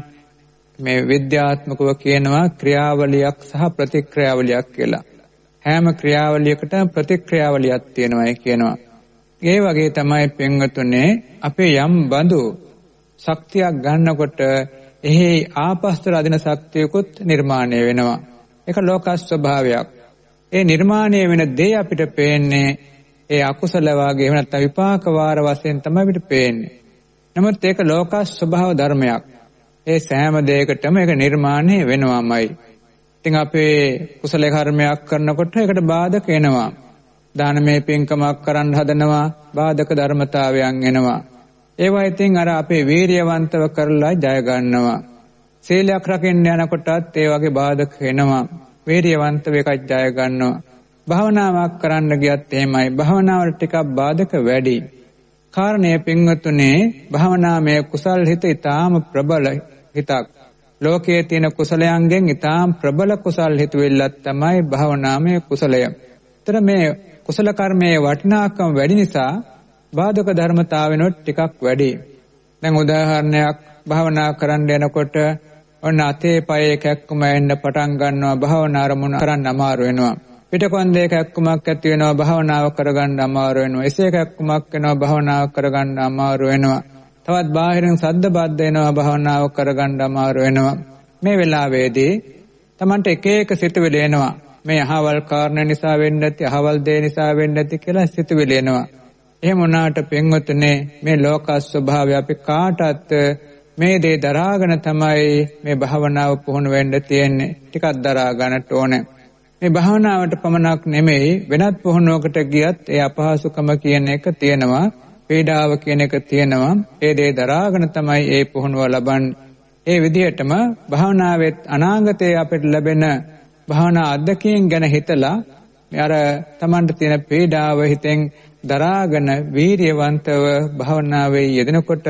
[SPEAKER 1] මේ විද්‍යාත්මකව කියනවා ක්‍රියාවලියක් සහ ප්‍රතික්‍රියාවලියක් කියලා. හැම ක්‍රියාවලියකටම ප්‍රතික්‍රියාවලියක් තියෙනවා කියනවා. ඒ වගේ තමයි පින්වතුනේ අපේ යම් බඳු ශක්තියක් ගන්නකොට එහි ආපස්තර අදින ශක්තියකුත් නිර්මාණය වෙනවා. ඒක ලෝක ස්වභාවයක්. ඒ නිර්මාණය වෙන දේ අපිට පේන්නේ ඒ අකුසල වාගේ එහෙම නැත්නම් විපාක වාර වශයෙන් තමයි අපිට පේන්නේ. නමුත් ඒක ලෝක ස්වභාව ධර්මයක්. ඒ සෑම දෙයකටම ඒක නිර්මාණය වෙනවාමයි. ඉතින් අපේ කුසල කර්මයක් කරනකොට ඒකට බාධක එනවා. දානමය පින්කමක් කරන්න හදනවා බාධක ධර්මතාවයන් එනවා. ඒවා ඉතින් අර අපේ වීරියවන්තව කරලා ජය ගන්නවා. සීලයක් රකින්න යනකොටත් ඒ වගේ බාධක එනවා. වීරියවන්තව එකක් ජය ගන්නවා. භාවනාවක් කරන්න ගියත් එහෙමයි. භාවනාවල ටිකක් බාධක වැඩි. කාරණය පින්වතුනේ භාවනාමය කුසල් හිත ඊටාම ප්‍රබල හිතක්. ලෝකයේ තියෙන කුසලයන්ගෙන් ඊටාම ප්‍රබල කුසල් හිත වෙල්ලක් තමයි භාවනාමය කුසලය. ඒතර මේ කුසල කර්මයේ වටිනාකම වැඩි නිසා බාධක ධර්මතාවෙනොත් ටිකක් වැඩි. දැන් උදාහරණයක් භාවනා කරන්න යනකොට ඔන්න අතේ පයේ කැක්කුම එන්න පටන් ගන්නවා භාවනා ආරමුණ කරන්න අමාරු වෙනවා. පිටකොන්දේ කැක්කුමක් ඇති වෙනවා භාවනාව කරගන්න අමාරු වෙනවා. එසේ කැක්කුමක් වෙනවා භාවනාව කරගන්න අමාරු වෙනවා. තවත් බාහිරින් සද්ද බද්ද එනවා භාවනාව කරගන්න අමාරු වෙනවා. මේ වෙලාවේදී Tamanට එක එක සිතුවිලි එනවා. මේ අහවල් කාරණා නිසා වෙන්නේ නැති අහවල් දේ නිසා වෙන්නේ නැති කියලා සිතුවිලි එනවා. එහෙම වුණාට පින්වතුනේ මේ ලෝක ස්වභාවය අපි කාටත් මේ දේ දරාගෙන තමයි මේ භාවනාව පුහුණු වෙන්න තියෙන්නේ. ටිකක් දරා ගන්නට ඕනේ. මේ භාවනාවට පමණක් නෙමෙයි වෙනත් පුහුණුවකට ගියත් ඒ අපහසුකම කියන එක තියෙනවා. පීඩාව කියන එක තියෙනවා. ඒ දේ දරාගෙන තමයි ඒ පුහුණුව ලබන්නේ. ඒ විදිහටම භාවනාවෙත් අනාගතයේ අපිට ලැබෙන භාවනා අධ්‍යක්ෂයෙන් ගැන හිතලා අර Tamanට තියෙන පීඩාව හිතෙන් දරාගෙන වීරියවන්තව භාවනාවේ යෙදෙනකොට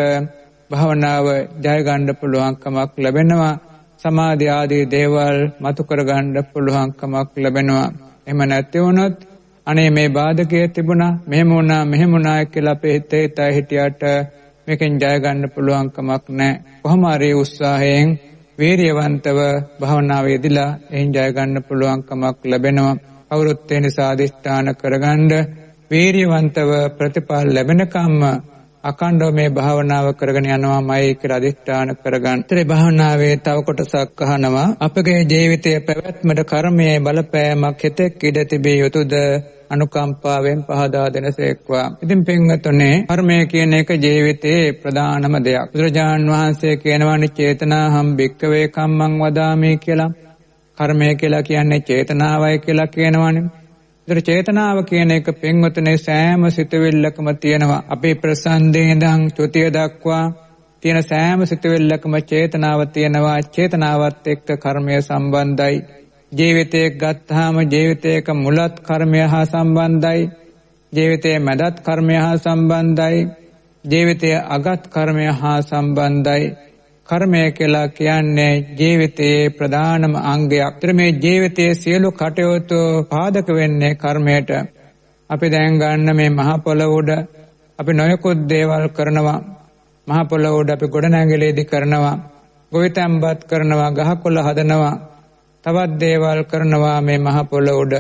[SPEAKER 1] භාවනාව ජය ගන්න පුළුවන්කමක් ලැබෙනවා. සමාධි ආදී දේවල් මතු කර ගන්න පුළුවන්කමක් ලැබෙනවා. එහෙම නැති වුණොත් අනේ මේ බාධකයේ තිබුණා මෙහෙම වුණා මෙහෙම වුණා කියලා අපේ හිතේ තය හිටියට මේකෙන් ජය ගන්න පුළුවන්කමක් නැහැ. කොහොම හරි උත්සාහයෙන් වීරියවන්තව භාවනාවේ යෙදලා එයින් ජය ගන්න පුළුවන්කමක් ලැබෙනවා. කවුරුත් ඒ නිසා අධිෂ්ඨාන කරගන්න වීරියවන්තව ප්‍රතිඵල ලැබෙනකම්ම අකණ්ඩව මේ භාවනාව කරගෙන යනවාමයි කියලා අධිෂ්ඨාන කරගන්න. ඊට භාවනාවේ තව කොටසක් අහනවා අපගේ ජීවිතයේ පැවැත්මට කර්මයේ බලපෑමක් හිතෙක් ඉඩ තිබිය යුතුද අනුකම්පාවෙන් පහදා දෙනසේක්වා. ඉතින් පින්වතුනේ කර්මය කියන එක ජීවිතයේ ප්‍රධානම දෙයක්. බුදුරජාන් වහන්සේ කියනවානේ චේතනාහම් භික්ඛවේ කම්මං වදාමි කියලා. කර්මය කියලා කියන්නේ චේතනාවයි කියලා කියනවානේ. ඒතර චේතනාව කියන එක පින්වතුනේ සෑම සිතුවිල්ලකම තියෙනවා. අපේ ප්‍රසන්දේ ඉඳන් චුතිය දක්වා තියෙන සෑම සිතුවිල්ලකම චේතනාව තියෙනවා. චේතනාවත් එක්ක කර්මය සම්බන්ධයි. ජීවිතයක් ගත්තාම ජීවිතයක මුලත් කර්මය හා සම්බන්ධයි. ජීවිතයේ මැදත් කර්මය හා සම්බන්ධයි. ජීවිතයේ අගත් කර්මය හා සම්බන්ධයි. කර්මය කියලා කියන්නේ ජීවිතයේ ප්‍රධානම අංගයක්. ඒතර මේ ජීවිතයේ සියලු කටයුතු පාදක වෙන්නේ කර්මයට. අපි දැන් ගන්න මේ මහ පොළොව උඩ අපි නොයෙකුත් දේවල් කරනවා. මහ පොළොව උඩ අපි ගොඩනැගිලිදී කරනවා. ගොවිතැන්පත් කරනවා, ගහකොළ හදනවා. තවත් දේවල් කරනවා මේ මහ පොළොව උඩ.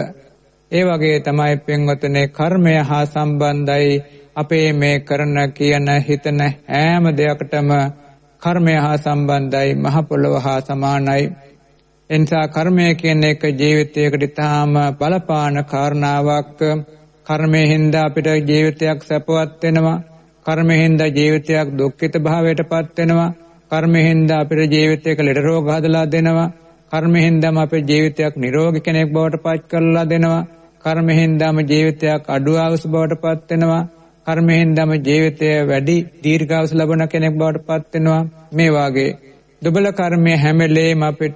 [SPEAKER 1] ඒ වගේ තමයි පින්වතුනේ කර්මය හා සම්බන්ධයි අපේ මේ කරන කියන හිතන හැම දෙයකටම කර්මය හා සම්බන්ධයි මහ පොළොව හා සමානයි. එනිසා කර්මය කියන එක ජීවිතයකට ඉතාම බලපාන කාරණාවක්. කර්මයෙන් හින්දා අපිට ජීවිතයක් සැපවත් වෙනවා. කර්මයෙන් හින්දා ජීවිතයක් දුක්ඛිත භාවයටපත් වෙනවා. කර්මයෙන් හින්දා අපිට ජීවිතයක ලෙඩ රෝග හදලා දෙනවා. කර්මෙන්දම අපේ ජීවිතයක් නිරෝගී කෙනෙක් බවට පත් කරලා දෙනවා. කර්මෙන්දම ජීවිතයක් අඩු ආයුෂ බවට පත් වෙනවා. කර්මෙන්දම ජීවිතය වැඩි දීර්ඝායුෂ ලබන කෙනෙක් බවට පත් වෙනවා. මේ වාගේ දුබල කර්මය හැම වෙලේම අපිට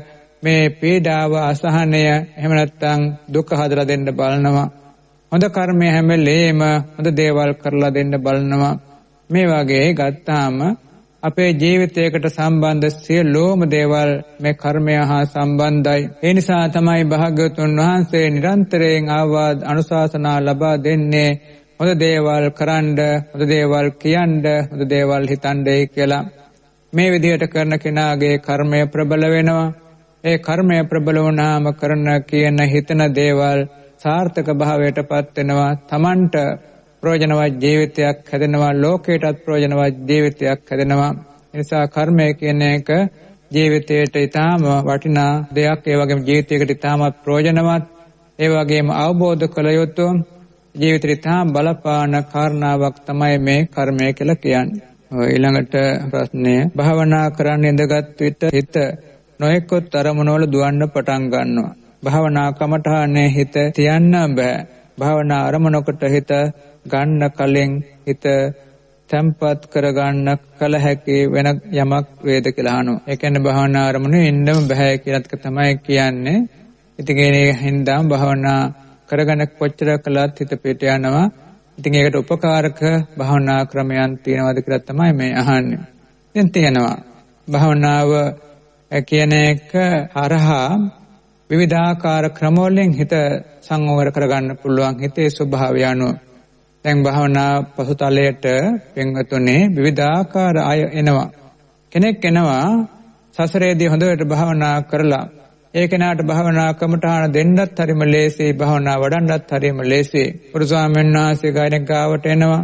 [SPEAKER 1] මේ පීඩාව අසහනය එහෙම නැත්නම් දුක හදලා දෙන්න බලනවා. හොඳ කර්මය හැම වෙලේම හොඳ දේවල් කරලා දෙන්න බලනවා. මේ වාගේ ගත්තාම අපේ ජීවිතයකට සම්බන්ධ සියලුම දේවල් මේ කර්මය හා සම්බන්ධයි. ඒ නිසා තමයි භාග්‍යවතුන් වහන්සේ නිරන්තරයෙන් ආවාද අනුශාසනා ලබා දෙන්නේ හොඳ දේවල් කරන්න, හොඳ දේවල් කියන්න, හොඳ දේවල් හිතන්නයි කියලා. මේ විදිහට කරන කෙනාගේ කර්මය ප්‍රබල වෙනවා. ඒ කර්මය ප්‍රබල වුණාම කරන කියන හිතන දේවල් සාර්ථක භාවයට පත් වෙනවා. Tamanට ප්‍රයෝජනවත් ජීවිතයක් හැදෙනවා, ලෝකයටත් ප්‍රයෝජනවත් ජීවිතයක් හැදෙනවා. ඒ නිසා කර්මය කියන එක ජීවිතයට ඊටාම වටිනා දෙයක්. ඒ වගේම ජීවිතයකට ඊටාමත් ප්‍රයෝජනවත්. ඒ වගේම අවබෝධ කළ යුතු ජීවිතයට ඊටාම බලපාන කාරණාවක් තමයි මේ කර්මය කියලා කියන්නේ. ඊළඟට ප්‍රශ්නය, භාවනා කරන්න ඉඳගත් විට හිත නොයෙකුත් අරමුණු වල දුවන්න පටන් ගන්නවා. භාවනා කමඨානේ හිත තියන්න බෑ. භාවනා අරමුණකට හිත ගන්න කලින් හිත තැම්පත් කරගන්න කල හැකි වෙන යමක් වේද කියලා අහනවා. ඒ කියන්නේ භාවනා අරමුණේ ඉන්නම බෑ කියලා තමයි කියන්නේ. ඉතින් ඒ හින්දා භාවනා කරගෙන කොච්චර කළත් හිත පිට යනවා. ඉතින් ඒකට උපකාරක භාවනා ක්‍රමයන් තියෙනවද කියලා තමයි මේ අහන්නේ. දැන් තියෙනවා. භාවනාව කියන එක හරහා විවිධාකාර ක්‍රමවලින් හිත සංවර කරගන්න පුළුවන්. හිතේ ස්වභාවය අනුව දැන් භාවනා පසුතලයට පෙන්වතුනේ විවිධාකාර අය එනවා. කෙනෙක් එනවා සසරේදී හොඳට භාවනා කරලා ඒ කෙනාට භාවනා කමඨාන දෙන්නත් හරිම ලේසියි, භාවනා වඩන්නත් හරිම ලේසියි. පුරු ස්වාමීන් වහන්සේ කෙනෙක් ගාවට එනවා.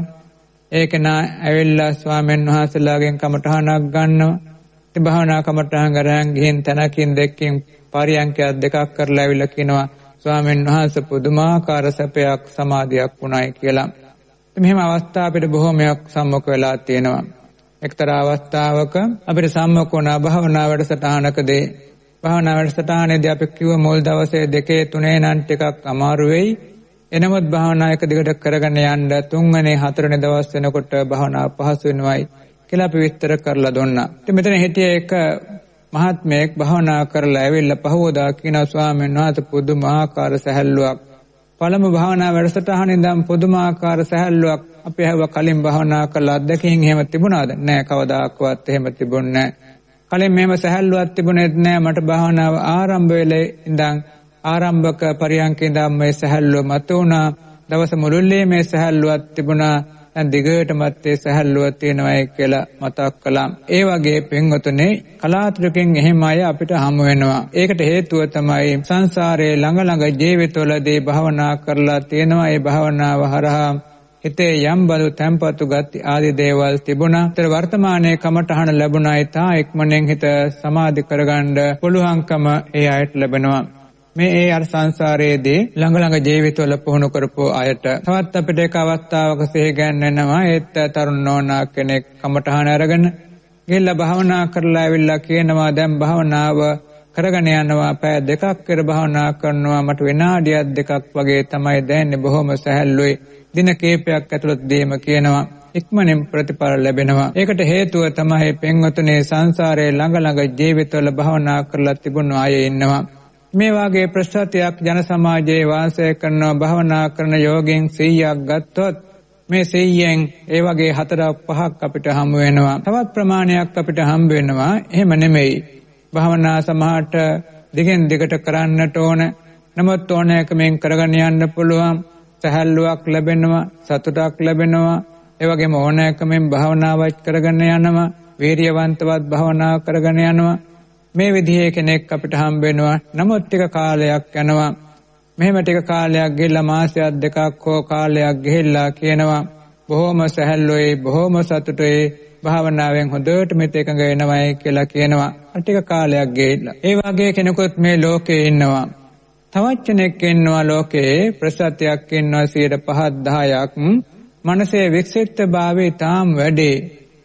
[SPEAKER 1] ඒ කෙනා ඇවිල්ලා ස්වාමීන් වහන්සේලාගෙන් කමඨානක් ගන්නවා. ඉතින් භාවනා කමඨාන ගරන් ගිහින් තනකින් දෙකකින් පරියන්කයක් දෙකක් කරලා ඇවිල්ලා කියනවා ස්වාමීන් වහන්සේ පුදුමාකාර සැපයක් සමාධියක් වුණායි කියලා. ඉතින් මෙහෙම අවස්ථා අපිට බොහෝමයක් සම්මුඛ වෙලා තියෙනවා. එක්තරා අවස්ථාවක අපිට සම්මුඛ වුණා භාවනා වැඩසටහනකදී. භාවනා වැඩසටහනේදී අපි කිව්ව මුල් දවසේ දෙකේ තුනේ නම් ටිකක් අමාරු වෙයි. එනමුත් භාවනා එක දිගට කරගෙන යන්න තුන්වෙනි හතරවෙනි දවස් වෙනකොට භාවනා පහසු වෙනවයි කියලා අපි විස්තර කරලා දුන්නා. ඉතින් මෙතන හිටියේ එක මහත්මයෙක් භාවනා කරලා ඇවිල්ලා පහවදා කියන ස්වාමීන් වහන්සේ පුදුමාකාර සැහැල්ලුවක්. පළමු භාවනා වැඩසටහනේ ඉඳන් පුදුමාකාර සැහැල්ලුවක් අපි හැව කලින් භාවනා කළා. අත්දැකීම් එහෙම තිබුණාද? නෑ, කවදාකවත් එහෙම තිබුණේ නෑ. කලින් මෙහෙම සැහැල්ලුවක් තිබුණෙත් නෑ. මට භාවනාව ආරම්භ වෙලේ ඉඳන් ආරම්භක පරියන්කේ ඉඳන් මේ සැහැල්ලුව මතුණා. දවස මුළුල්ලේ මේ සැහැල්ලුවක් තිබුණා. දැන් දිගටමත් ඒ සැහැල්ලුව තියෙනවායි කියලා මතක් කළා. ඒ වගේ පින්වතුනේ කලාතුරකින් එහෙම අය අපිට හමු වෙනවා. ඒකට හේතුව තමයි සංසාරයේ ළඟ ළඟ ජීවිතවලදී භාවනා කරලා තියෙනවා. ඒ භාවනාව හරහා හිතේ යම් බඳු තැම්පතු ගති ආදී දේවල් තිබුණා. ඒතර වර්තමානයේ කමඨහන ලැබුණායි තා ඉක්මනෙන් හිත සමාධි කරගන්න පුළුවන්කම ඒ අයට ලැබෙනවා. මේ ඒ අර සංසාරයේදී ළඟ ළඟ ජීවිතවල පුහුණු කරපු අයට තවත් අපිට එක අවස්ථාවක සිහිගැන්වෙනවා. ඒත් තරුණ නෝනා කෙනෙක් කමඨහන අරගෙන ගිහිල්ලා භාවනා කරලා ඇවිල්ලා කියනවා දැන් භාවනාව කරගෙන යනවා. පැය දෙකක් කර භාවනා කරනවා. මට විනාඩියක් දෙකක් වගේ තමයි දැනෙන්නේ. බොහොම සැහැල්ලුයි. දින කීපයක් ඇතුළතදීම කියනවා ඉක්මනින් ප්‍රතිඵල ලැබෙනවා. ඒකට හේතුව තමයි පින්වතුනේ සංසාරයේ ළඟ ළඟ ජීවිතවල භාවනා කරලා තිබුණු අය ඉන්නවා. මේ වාගේ ප්‍රශ්නතියක් ජන සමාජයේ වාසය කරන භාවනා කරන යෝගීන් සීයක් ගත්තොත් මේ සීයෙන් ඒ වගේ හතරක් පහක් අපිට හම්බ වෙනවා. තවත් ප්‍රමාණයක් අපිට හම්බ වෙනවා. එහෙම නෙමෙයි. භාවනා සමහරට දිගින් දිගට කරන්නට ඕන. නමුත් ඕනෑකමින් කරගෙන යන්න පුළුවන්. සැහැල්ලුවක් ලැබෙනවා, සතුටක් ලැබෙනවා. ඒ වගේම ඕනෑකමින් භාවනාවක් කරගෙන යනවා, වීර්යවන්තවත් භාවනා කරගෙන යනවා. මේ විදිහේ කෙනෙක් අපිට හම්බ වෙනවා. නමුත් ටික කාලයක් යනවා. මෙහෙම ටික කාලයක් ගිහිල්ලා මාසයක් දෙකක් හෝ කාලයක් ගිහිල්ලා කියනවා බොහොම සැහැල්ලුයි, බොහොම සතුටුයි, භාවනාවෙන් හොඳට මෙත එකඟ වෙනවයි කියලා කියනවා. ටික කාලයක් ගිහිල්ලා. ඒ වගේ කෙනෙකුත් මේ ලෝකේ ඉන්නවා. තවත් කෙනෙක් ඉන්නවා ලෝකේ ප්‍රසත්‍යයක් ඉන්නවා සියයට පහක් දහයක් මනසේ වික්ෂිප්ත භාවය තාම වැඩි.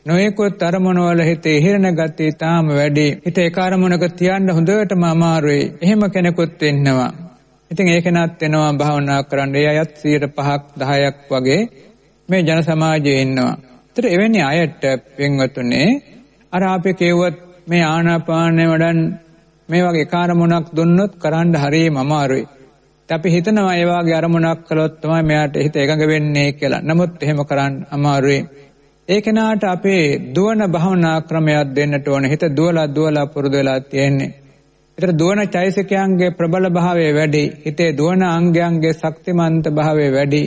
[SPEAKER 1] නොයෙකුත් අරමුණු වල හිත ඉහිරණ ගතිය තාම වැඩි. හිත ඒ අරමුණක තියන්න හොඳටම අමාරුයි. එහෙම කෙනෙකුත් ඉන්නවා. ඉතින් ඒක නත් වෙනවා භාවනා කරන්න. ඒ අයත් සියයට පහක් දහයක් වගේ මේ ජන සමාජයේ ඉන්නවා. ඒතර එවැනි අයට පින්වතුනේ අර අපි කියුවත් මේ ආනාපානය වඩන් මේ වගේ කාර්මුණක් දුන්නොත් කරන්න හරියම අමාරුයි. අපි හිතනවා ඒ වගේ අරමුණක් කළොත් තමයි මෙයාට හිත එකඟ වෙන්නේ කියලා. නමුත් එහෙම කරන්න අමාරුයි. ඒ කෙනාට අපේ දුවන භාවනා ක්‍රමයක් දෙන්නට ඕනේ. හිත දුවලා දුවලා පුරුදු වෙලා තියෙන්නේ. ඒතර දුවන චෛසිකයන්ගේ ප්‍රබල භාවය වැඩි. හිතේ දුවන අංගයන්ගේ ශක්තිමන්ත භාවය වැඩි.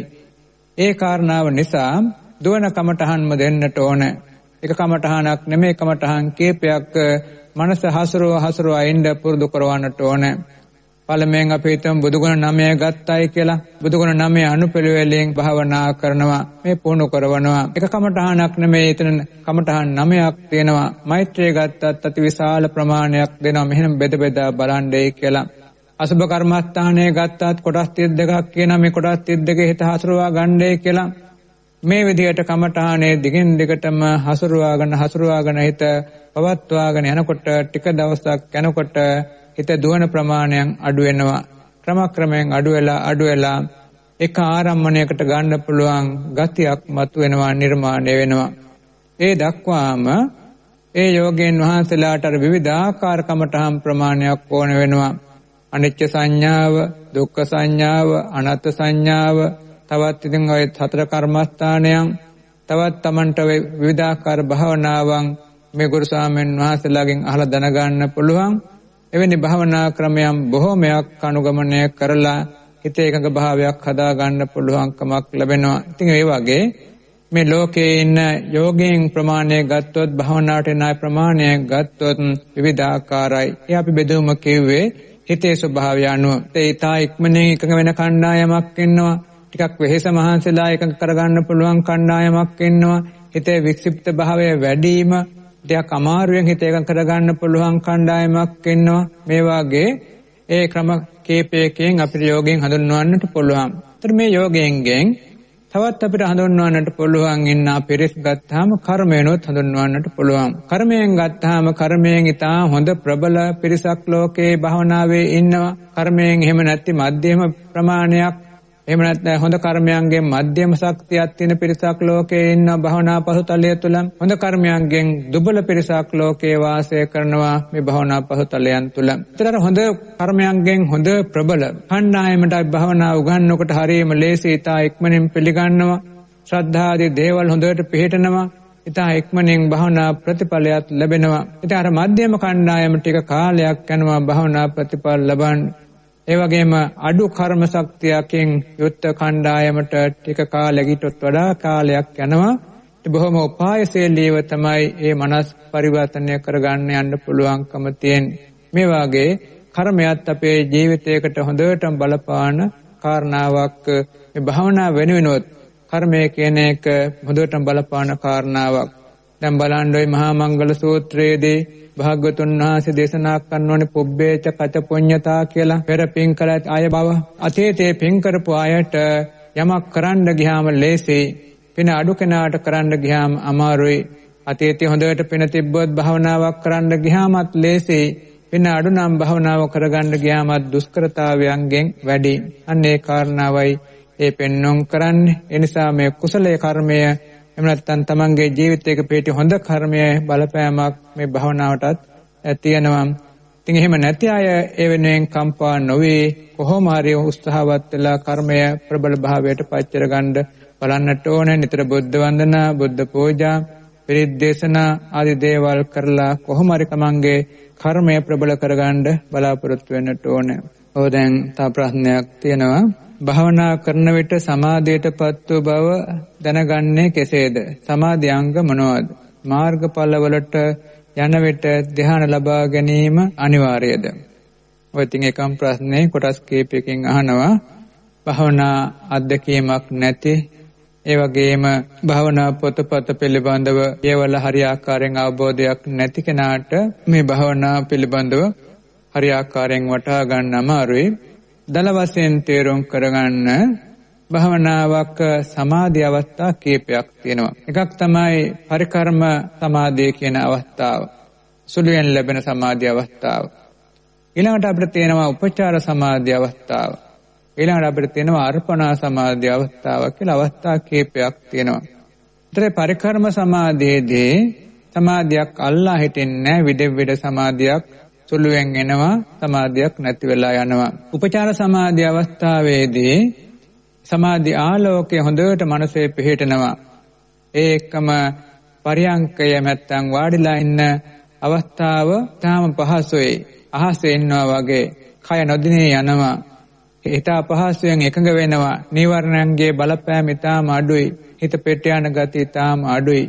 [SPEAKER 1] ඒ කාරණාව නිසා දුවන කමඨහන්ම දෙන්නට ඕනේ. එක කමඨහනක් නෙමෙයි කමඨහන් කීපයක් මනස හසුරුව හසුරුව ඉඳ පුරුදු කරවන්නට ඕනේ. පළමුවෙන් අපි හිතමු බුදුගුණ නවය ගත්තයි කියලා. බුදුගුණ නවය අනුපිළිවෙලින් භාවනා කරනවා. මේ පුහුණු කරනවා. එක කමඨහනක් නෙමෙයි එතන කමඨහන් නවයක් තියෙනවා. මෛත්‍රිය ගත්තත් අතිවිශාල ප්‍රමාණයක් දෙනවා. මෙහෙම බෙද බෙදා බලන්නේ කියලා. අසුභ කර්මස්ථානයේ ගත්තත් කොටස් තිස් දෙකක් කියනවා. මේ කොටස් තිස් දෙකේ හිත හසුරුවා ගන්නයි කියලා. මේ විදිහට කමඨහනේ දිගින් දිගටම හසුරුවාගෙන හසුරුවාගෙන හිත පවත්වාගෙන යනකොට ටික දවසක් යනකොට හිත දුවන ප්‍රමාණයන් අඩු වෙනවා. ක්‍රමක්‍රමයෙන් අඩු වෙලා අඩු වෙලා එක ආරම්මණයකට ගන්න පුළුවන් ගතියක් මතුවෙනවා, නිර්මාණය වෙනවා. ඒ දක්වාම ඒ යෝගීන් වහන්සේලාට අර විවිධාකාර කමඨහම් ප්‍රමාණයක් ඕන වෙනවා. අනිච්ච සංඥාව, දුක්ඛ සංඥාව, අනාත්ම සංඥාව, තවත් ඉතින් ඔය හතර කර්මස්ථානයන්, තවත් Tamanට විවිධාකාර භාවනාවන් මේ ගුරු ස්වාමීන් වහන්සේලාගෙන් අහලා දැනගන්න පුළුවන්. එවැනි භාවනා ක්‍රමයන් බොහෝමයක් අනුගමනය කරලා හිත එකඟ භාවයක් හදා ගන්න පුළුවන්කමක් ලැබෙනවා. ඉතින් ඒ වගේ මේ ලෝකේ ඉන්න යෝගීන් ප්‍රමාණය ගත්තොත්, භාවනාවට එන ප්‍රමාණය ගත්තොත් විවිධාකාරයි. ඒ අපි බෙදුම කිව්වේ හිතේ ස්වභාවය අනුව. ඒ තා ඉක්මනින් එකඟ වෙන කණ්ඩායමක් ඉන්නවා. ටිකක් වෙහෙස මහන්සිලා එකඟ කරගන්න පුළුවන් කණ්ඩායමක් ඉන්නවා. හිතේ වික්ෂිප්ත භාවය වැඩිම ටිකක් අමාරුවෙන් හිත එකඟ කරගන්න පුළුවන් කණ්ඩායමක් ඉන්නවා. මේ වාගේ ඒ ක්‍රම කීපයකින් අපිට යෝගයෙන් හඳුන්වන්නට පුළුවන්. ඒතර මේ යෝගයෙන්ගෙන් තවත් අපිට හඳුන්වන්නට පුළුවන් ඉන්න පිරිස් ගත්තාම කර්මයනොත් හඳුන්වන්නට පුළුවන්. කර්මයෙන් ගත්තාම කර්මයෙන් ඉතා හොඳ ප්‍රබල පිරිසක් ලෝකේ භාවනාවේ ඉන්නවා. කර්මයෙන් එහෙම නැති මධ්‍යම ප්‍රමාණයක්, එහෙම නැත්නම් හොඳ කර්මයන්ගෙන් මධ්‍යම ශක්තියක් තියෙන පිරිසක් ලෝකේ ඉන්න භවනා පසුතලය තුල. හොඳ කර්මයන්ගෙන් දුබල පිරිසක් ලෝකේ වාසය කරනවා මේ භවනා පසුතලයන් තුල. ඒතර හොඳ කර්මයන්ගෙන් හොඳ ප්‍රබල කණ්ඩායමට භවනා උගන්වනකොට හරියම ලේසි, ඉතා ඉක්මනින් පිළිගන්නවා. ශ්‍රද්ධාදී දේවල් හොඳට පිළිහෙටනවා. ඉතා ඉක්මනින් භවනා ප්‍රතිඵලයක් ලැබෙනවා. ඉතින් අර මධ්‍යම කණ්ඩායම ටික කාලයක් යනවා භවනා ප්‍රතිඵල ලබන්න. ඒ වගේම අඩු කර්ම ශක්තියකින් යුක්ත කණ්ඩායමට ටික කාලයකට වඩා කාලයක් යනවා. ඒ බොහොම උපායශීලීව තමයි මේ මනස් පරිවර්තනය කරගන්න යන්න පුළුවන්කම තියෙන්නේ. මේ වාගේ කර්මයක් අපේ ජීවිතයකට හොඳටම බලපාන කාරණාවක්. මේ භාවනා වෙනුවෙනොත් කර්මය කියන එක හොඳටම බලපාන කාරණාවක්. දැන් බලන්න ওই මහා මංගල සූත්‍රයේදී භාග්‍යවතුන් වහන්සේ දේශනා කරනෝනේ පුබ්බේච කච පුඤ්ඤතා කියලා. පෙර පින් කළ අය බව, අතීතයේ පින් කරපු අයට යමක් කරන්න ගියාම ලේසි, පින අඩු කෙනාට කරන්න ගියාම අමාරුයි. අතීතයේ හොඳට පින තිබ්බොත් භාවනාවක් කරන්න ගියාමත් ලේසි, පින අඩු නම් භාවනාව කරගන්න ගියාමත් දුෂ්කරතාවයන්ගෙන් වැඩි. අන්න ඒ කාරණාවයි ඒ පෙන්වන්න කරන්නේ. ඒ නිසා මේ කුසලයේ කර්මය, එහෙම නැත්නම් තමන්ගේ ජීවිතයක පිටි හොඳ කර්මයේ බලපෑමක් මේ භවනාවටත් තියෙනවා. ඉතින් එහෙම නැති අය ඒ වෙනුවෙන් කම්පා නොවේ කොහොම හරි උත්සාහවත් වෙලා කර්මය ප්‍රබල භාවයට පත් කරගන්න බලන්නට ඕනේ. නිතර බුද්ධ වන්දනා, බුද්ධ පූජා, පිරිත් දේශනා ආදී දේවල් කරලා කොහොම හරි තමන්ගේ කර්මය ප්‍රබල කරගන්න බලාපොරොත්තු වෙන්නට ඕනේ. ඔය දැන් තව ප්‍රශ්නයක් තියෙනවා. භාවනා කරන විට සමාධියටපත් වූ බව දැනගන්නේ කෙසේද? සමාධි අංග මොනවාද? මාර්ගඵලවලට යන විට ධ්‍යාන ලබා ගැනීම අනිවාර්යද? ඔය තින් එකම ප්‍රශ්නේ කොටස් කීපයකින් අහනවා. භාවනා අධ්‍යක්ීමක් නැති, ඒ වගේම භාවනා පොතපත පිළිබඳව ඒවල හරියාකාරයෙන් අවබෝධයක් නැති කෙනාට මේ භාවනා පිළිබඳව හරියාකාරයෙන් වටහා ගන්න අමාරුයි. දල වශයෙන් තේරුම් කරගන්න භාවනාවක් සමාධි අවස්ථා කීපයක් තියෙනවා. එකක් තමයි පරිකර්ම සමාධිය කියන අවස්ථාව. සුළුෙන් ලැබෙන සමාධි අවස්ථාව. ඊළඟට අපිට තියෙනවා උපචාර සමාධි අවස්ථාව. ඊළඟට අපිට තියෙනවා අර්පණා සමාධි අවස්ථාව කියලා අවස්ථා කීපයක් තියෙනවා. ඒතර පරිකර්ම සමාධියේදී සමාධියක් අල්ලා හිටින්නේ නැහැ. විද විද සමාධියක් සුළුෙන් එනවා, සමාධියක් නැති වෙලා යනවා. උපචාර සමාධි අවස්ථාවේදී සමාධි ආලෝකය හොඳට මනසේ පිහිටනවා. ඒ එක්කම පරියංකය නැත්තම් වාඩිලා ඉන්න අවස්ථාව තාම පහසුයි. අහසේ ඉන්නවා වගේ කය නොදිනේ යනවා. හිත අපහසුයෙන් එකඟ වෙනවා. නීවරණයන්ගේ බලපෑම ඊටාම අඩුයි. හිත පෙට යන ගතිය ඊටාම අඩුයි.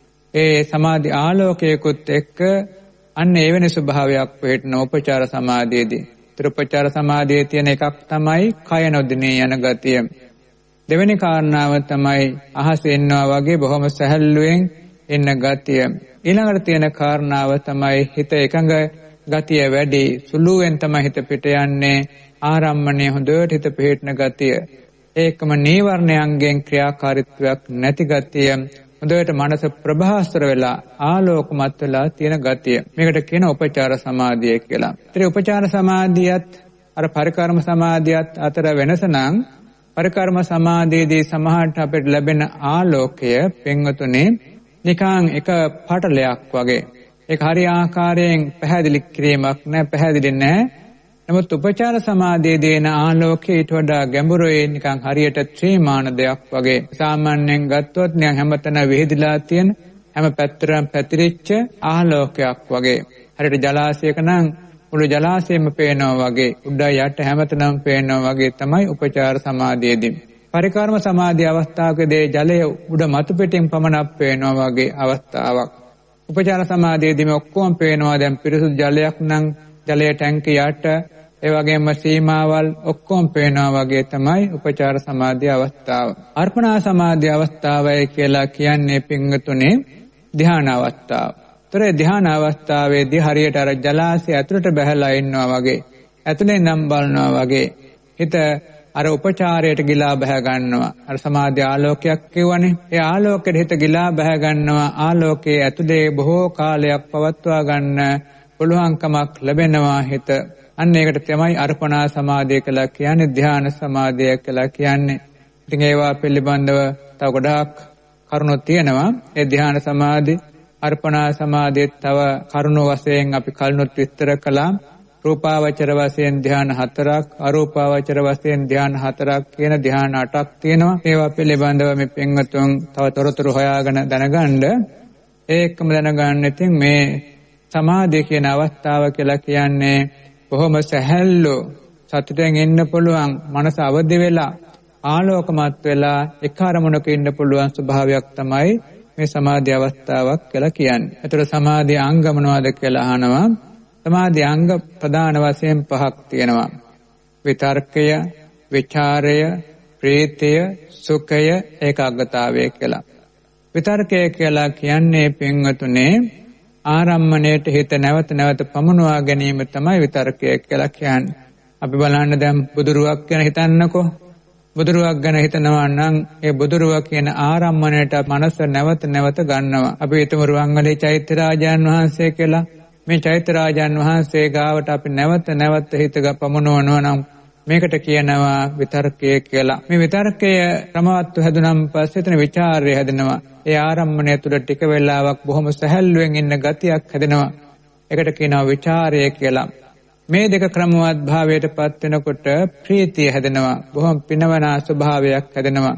[SPEAKER 1] ඒ සමාධි ආලෝකයේකුත් එක්ක අන්න එවැනි ස්වභාවයක් පිහිටන උපචාර සමාධියේදී. ත්‍රිපචාර සමාධියේ තියෙන එකක් තමයි කය නොදිනේ යන ගතිය. දෙවෙනි කාරණාව තමයි අහසේ ඉන්නවා වගේ බොහොම සැහැල්ලුවෙන් ඉන්න ගතිය. ඊළඟට තියෙන කාරණාව තමයි හිත එකඟ ගතිය වැඩි. සුළුවෙන් තමයි හිත පිට යන්නේ. ආරම්මණය හොඳට හිත පිහිටන ගතිය. ඒකම නීවරණයන්ගෙන් ක්‍රියාකාරීත්වයක් නැති ගතිය. හොඳට මනස ප්‍රභාස්වර වෙලා ආලෝකමත් වෙලා තියෙන ගතිය. මේකට කියන උපචාර සමාධිය කියලා. ඒතර උපචාර සමාධියත් අර පරිකර්ම සමාධියත් අතර වෙනස නම් පරිකර්ම සමාධියේදී සමහරට අපිට ලැබෙන ආලෝකය පින්වතුනි නිකන් එක පටලයක් වගේ. ඒක හරි ආකාරයෙන් පැහැදිලි කිරීමක් නෑ, පැහැදිලි නෑ. නමුත් උපචාර සමාධියේදී එන ආලෝකය ඊට වඩා ගැඹුරුයි, නිකන් හරියට ත්‍රිමාන දෙයක් වගේ. සාමාන්‍යයෙන් ගත්තොත් නිකන් හැමතැන විහිදලා තියෙන හැම පැත්තටම පැතිරිච්ච ආලෝකයක් වගේ. හරියට ජලාශයක නම් මුළු ජලාශයම පේනවා වගේ, උඩ යට හැමතැනම පේනවා වගේ තමයි උපචාර සමාධියේදී. පරිකර්ම සමාධි අවස්ථාවකදී ජලය උඩ මතු පිටින් පමණක් පේනවා වගේ අවස්ථාවක්. උපචාර සමාධියේදී මේ ඔක්කොම පේනවා. දැන් පිරිසුදු ජලයක් නම් ජලයේ ටැංකිය යට, ඒ වගේම සීමාවල් ඔක්කොම පේනවා වගේ තමයි උපචාර සමාධි අවස්ථාව. අර්පණා සමාධි අවස්ථාවයි කියලා කියන්නේ පින්වතුනි ධ්‍යාන අවස්ථාව. ඒතර ධ්‍යාන අවස්ථාවේදී හරියට අර ජලාශය ඇතුළට බැහැලා ඉන්නවා වගේ, ඇතුලෙන් නම් බලනවා වගේ හිත අර උපචාරයට ගිලා බැහැ ගන්නවා. අර සමාධි ආලෝකයක් කියවනේ. ඒ ආලෝකයට හිත ගිලා බැහැ ගන්නවා. ආලෝකයේ ඇතුලේ බොහෝ කාලයක් පවත්වා ගන්න පුළුවන්කමක් ලැබෙනවා හිත. අන්න ඒකට තමයි අර්පණා සමාධිය කියලා කියන්නේ, ධ්‍යාන සමාධිය කියලා කියන්නේ. ඉතින් ඒවා පිළිබඳව තව ගොඩාක් කරුණු තියෙනවා. ඒ ධ්‍යාන සමාධි, අර්පණා සමාධිය තව කරුණු වශයෙන් අපි කලිනුත් විස්තර කළා. රූපාවචර වශයෙන් ධ්‍යාන හතරක්, අරූපාවචර වශයෙන් ධ්‍යාන හතරක් කියන ධ්‍යාන අටක් තියෙනවා. ඒවා පිළිබඳව මේ පින්වතුන් තව තොරතුරු හොයාගෙන දැනගන්න. ඒකම දැනගන්න ඉතින් මේ සමාධිය කියන අවස්ථාව කියලා කියන්නේ බොහොම සැහැල්ලු, සතුටෙන් ඉන්න පුළුවන්, මනස අවදි වෙලා ආලෝකමත් වෙලා එක අරමුණක ඉන්න පුළුවන් ස්වභාවයක් තමයි මේ සමාධි අවස්ථාවක් කියලා කියන්නේ. ඒතර සමාධි අංග මොනවද කියලා අහනවා. සමාධි අංග ප්‍රධාන වශයෙන් පහක් තියෙනවා. විතර්කය, විචාරය, ප්‍රීතිය, සුඛය, ඒකාග්‍රතාවය කියලා. විතර්කය කියලා කියන්නේ පින්වතුනේ ආරම්මණයට හිත නැවත නැවත පමුණවා ගැනීම තමයි විතර්කය කියලා කියන්නේ. අපි බලන්න දැන් බුදුරුවක් ගැන හිතන්නකෝ. බුදුරුවක් ගැන හිතනවා නම් ඒ බුදුරුව කියන ආරම්මණයට මනස නැවත නැවත ගන්නවා. අපි හිතමු රුවන්වැලි චෛත්‍ය රාජාන් වහන්සේ කියලා. මේ චෛත්‍ය රාජාන් වහන්සේ ගාවට අපි නැවත නැවත හිත පමුණවනවා නම් මේකට කියනවා විතර්කය කියලා. මේ විතර්කය ක්‍රමවත්ව හැදුනම් පස්සේ එතන විචාරය හැදෙනවා. ඒ ආරම්මණය තුළ ටික වෙලාවක් බොහොම සැහැල්ලුවෙන් ඉන්න ගතියක් හැදෙනවා. ඒකට කියනවා විචාරය කියලා. මේ දෙක ක්‍රමවත් භාවයට පත් වෙනකොට ප්‍රීතිය හැදෙනවා. බොහොම පිනවන ස්වභාවයක් හැදෙනවා.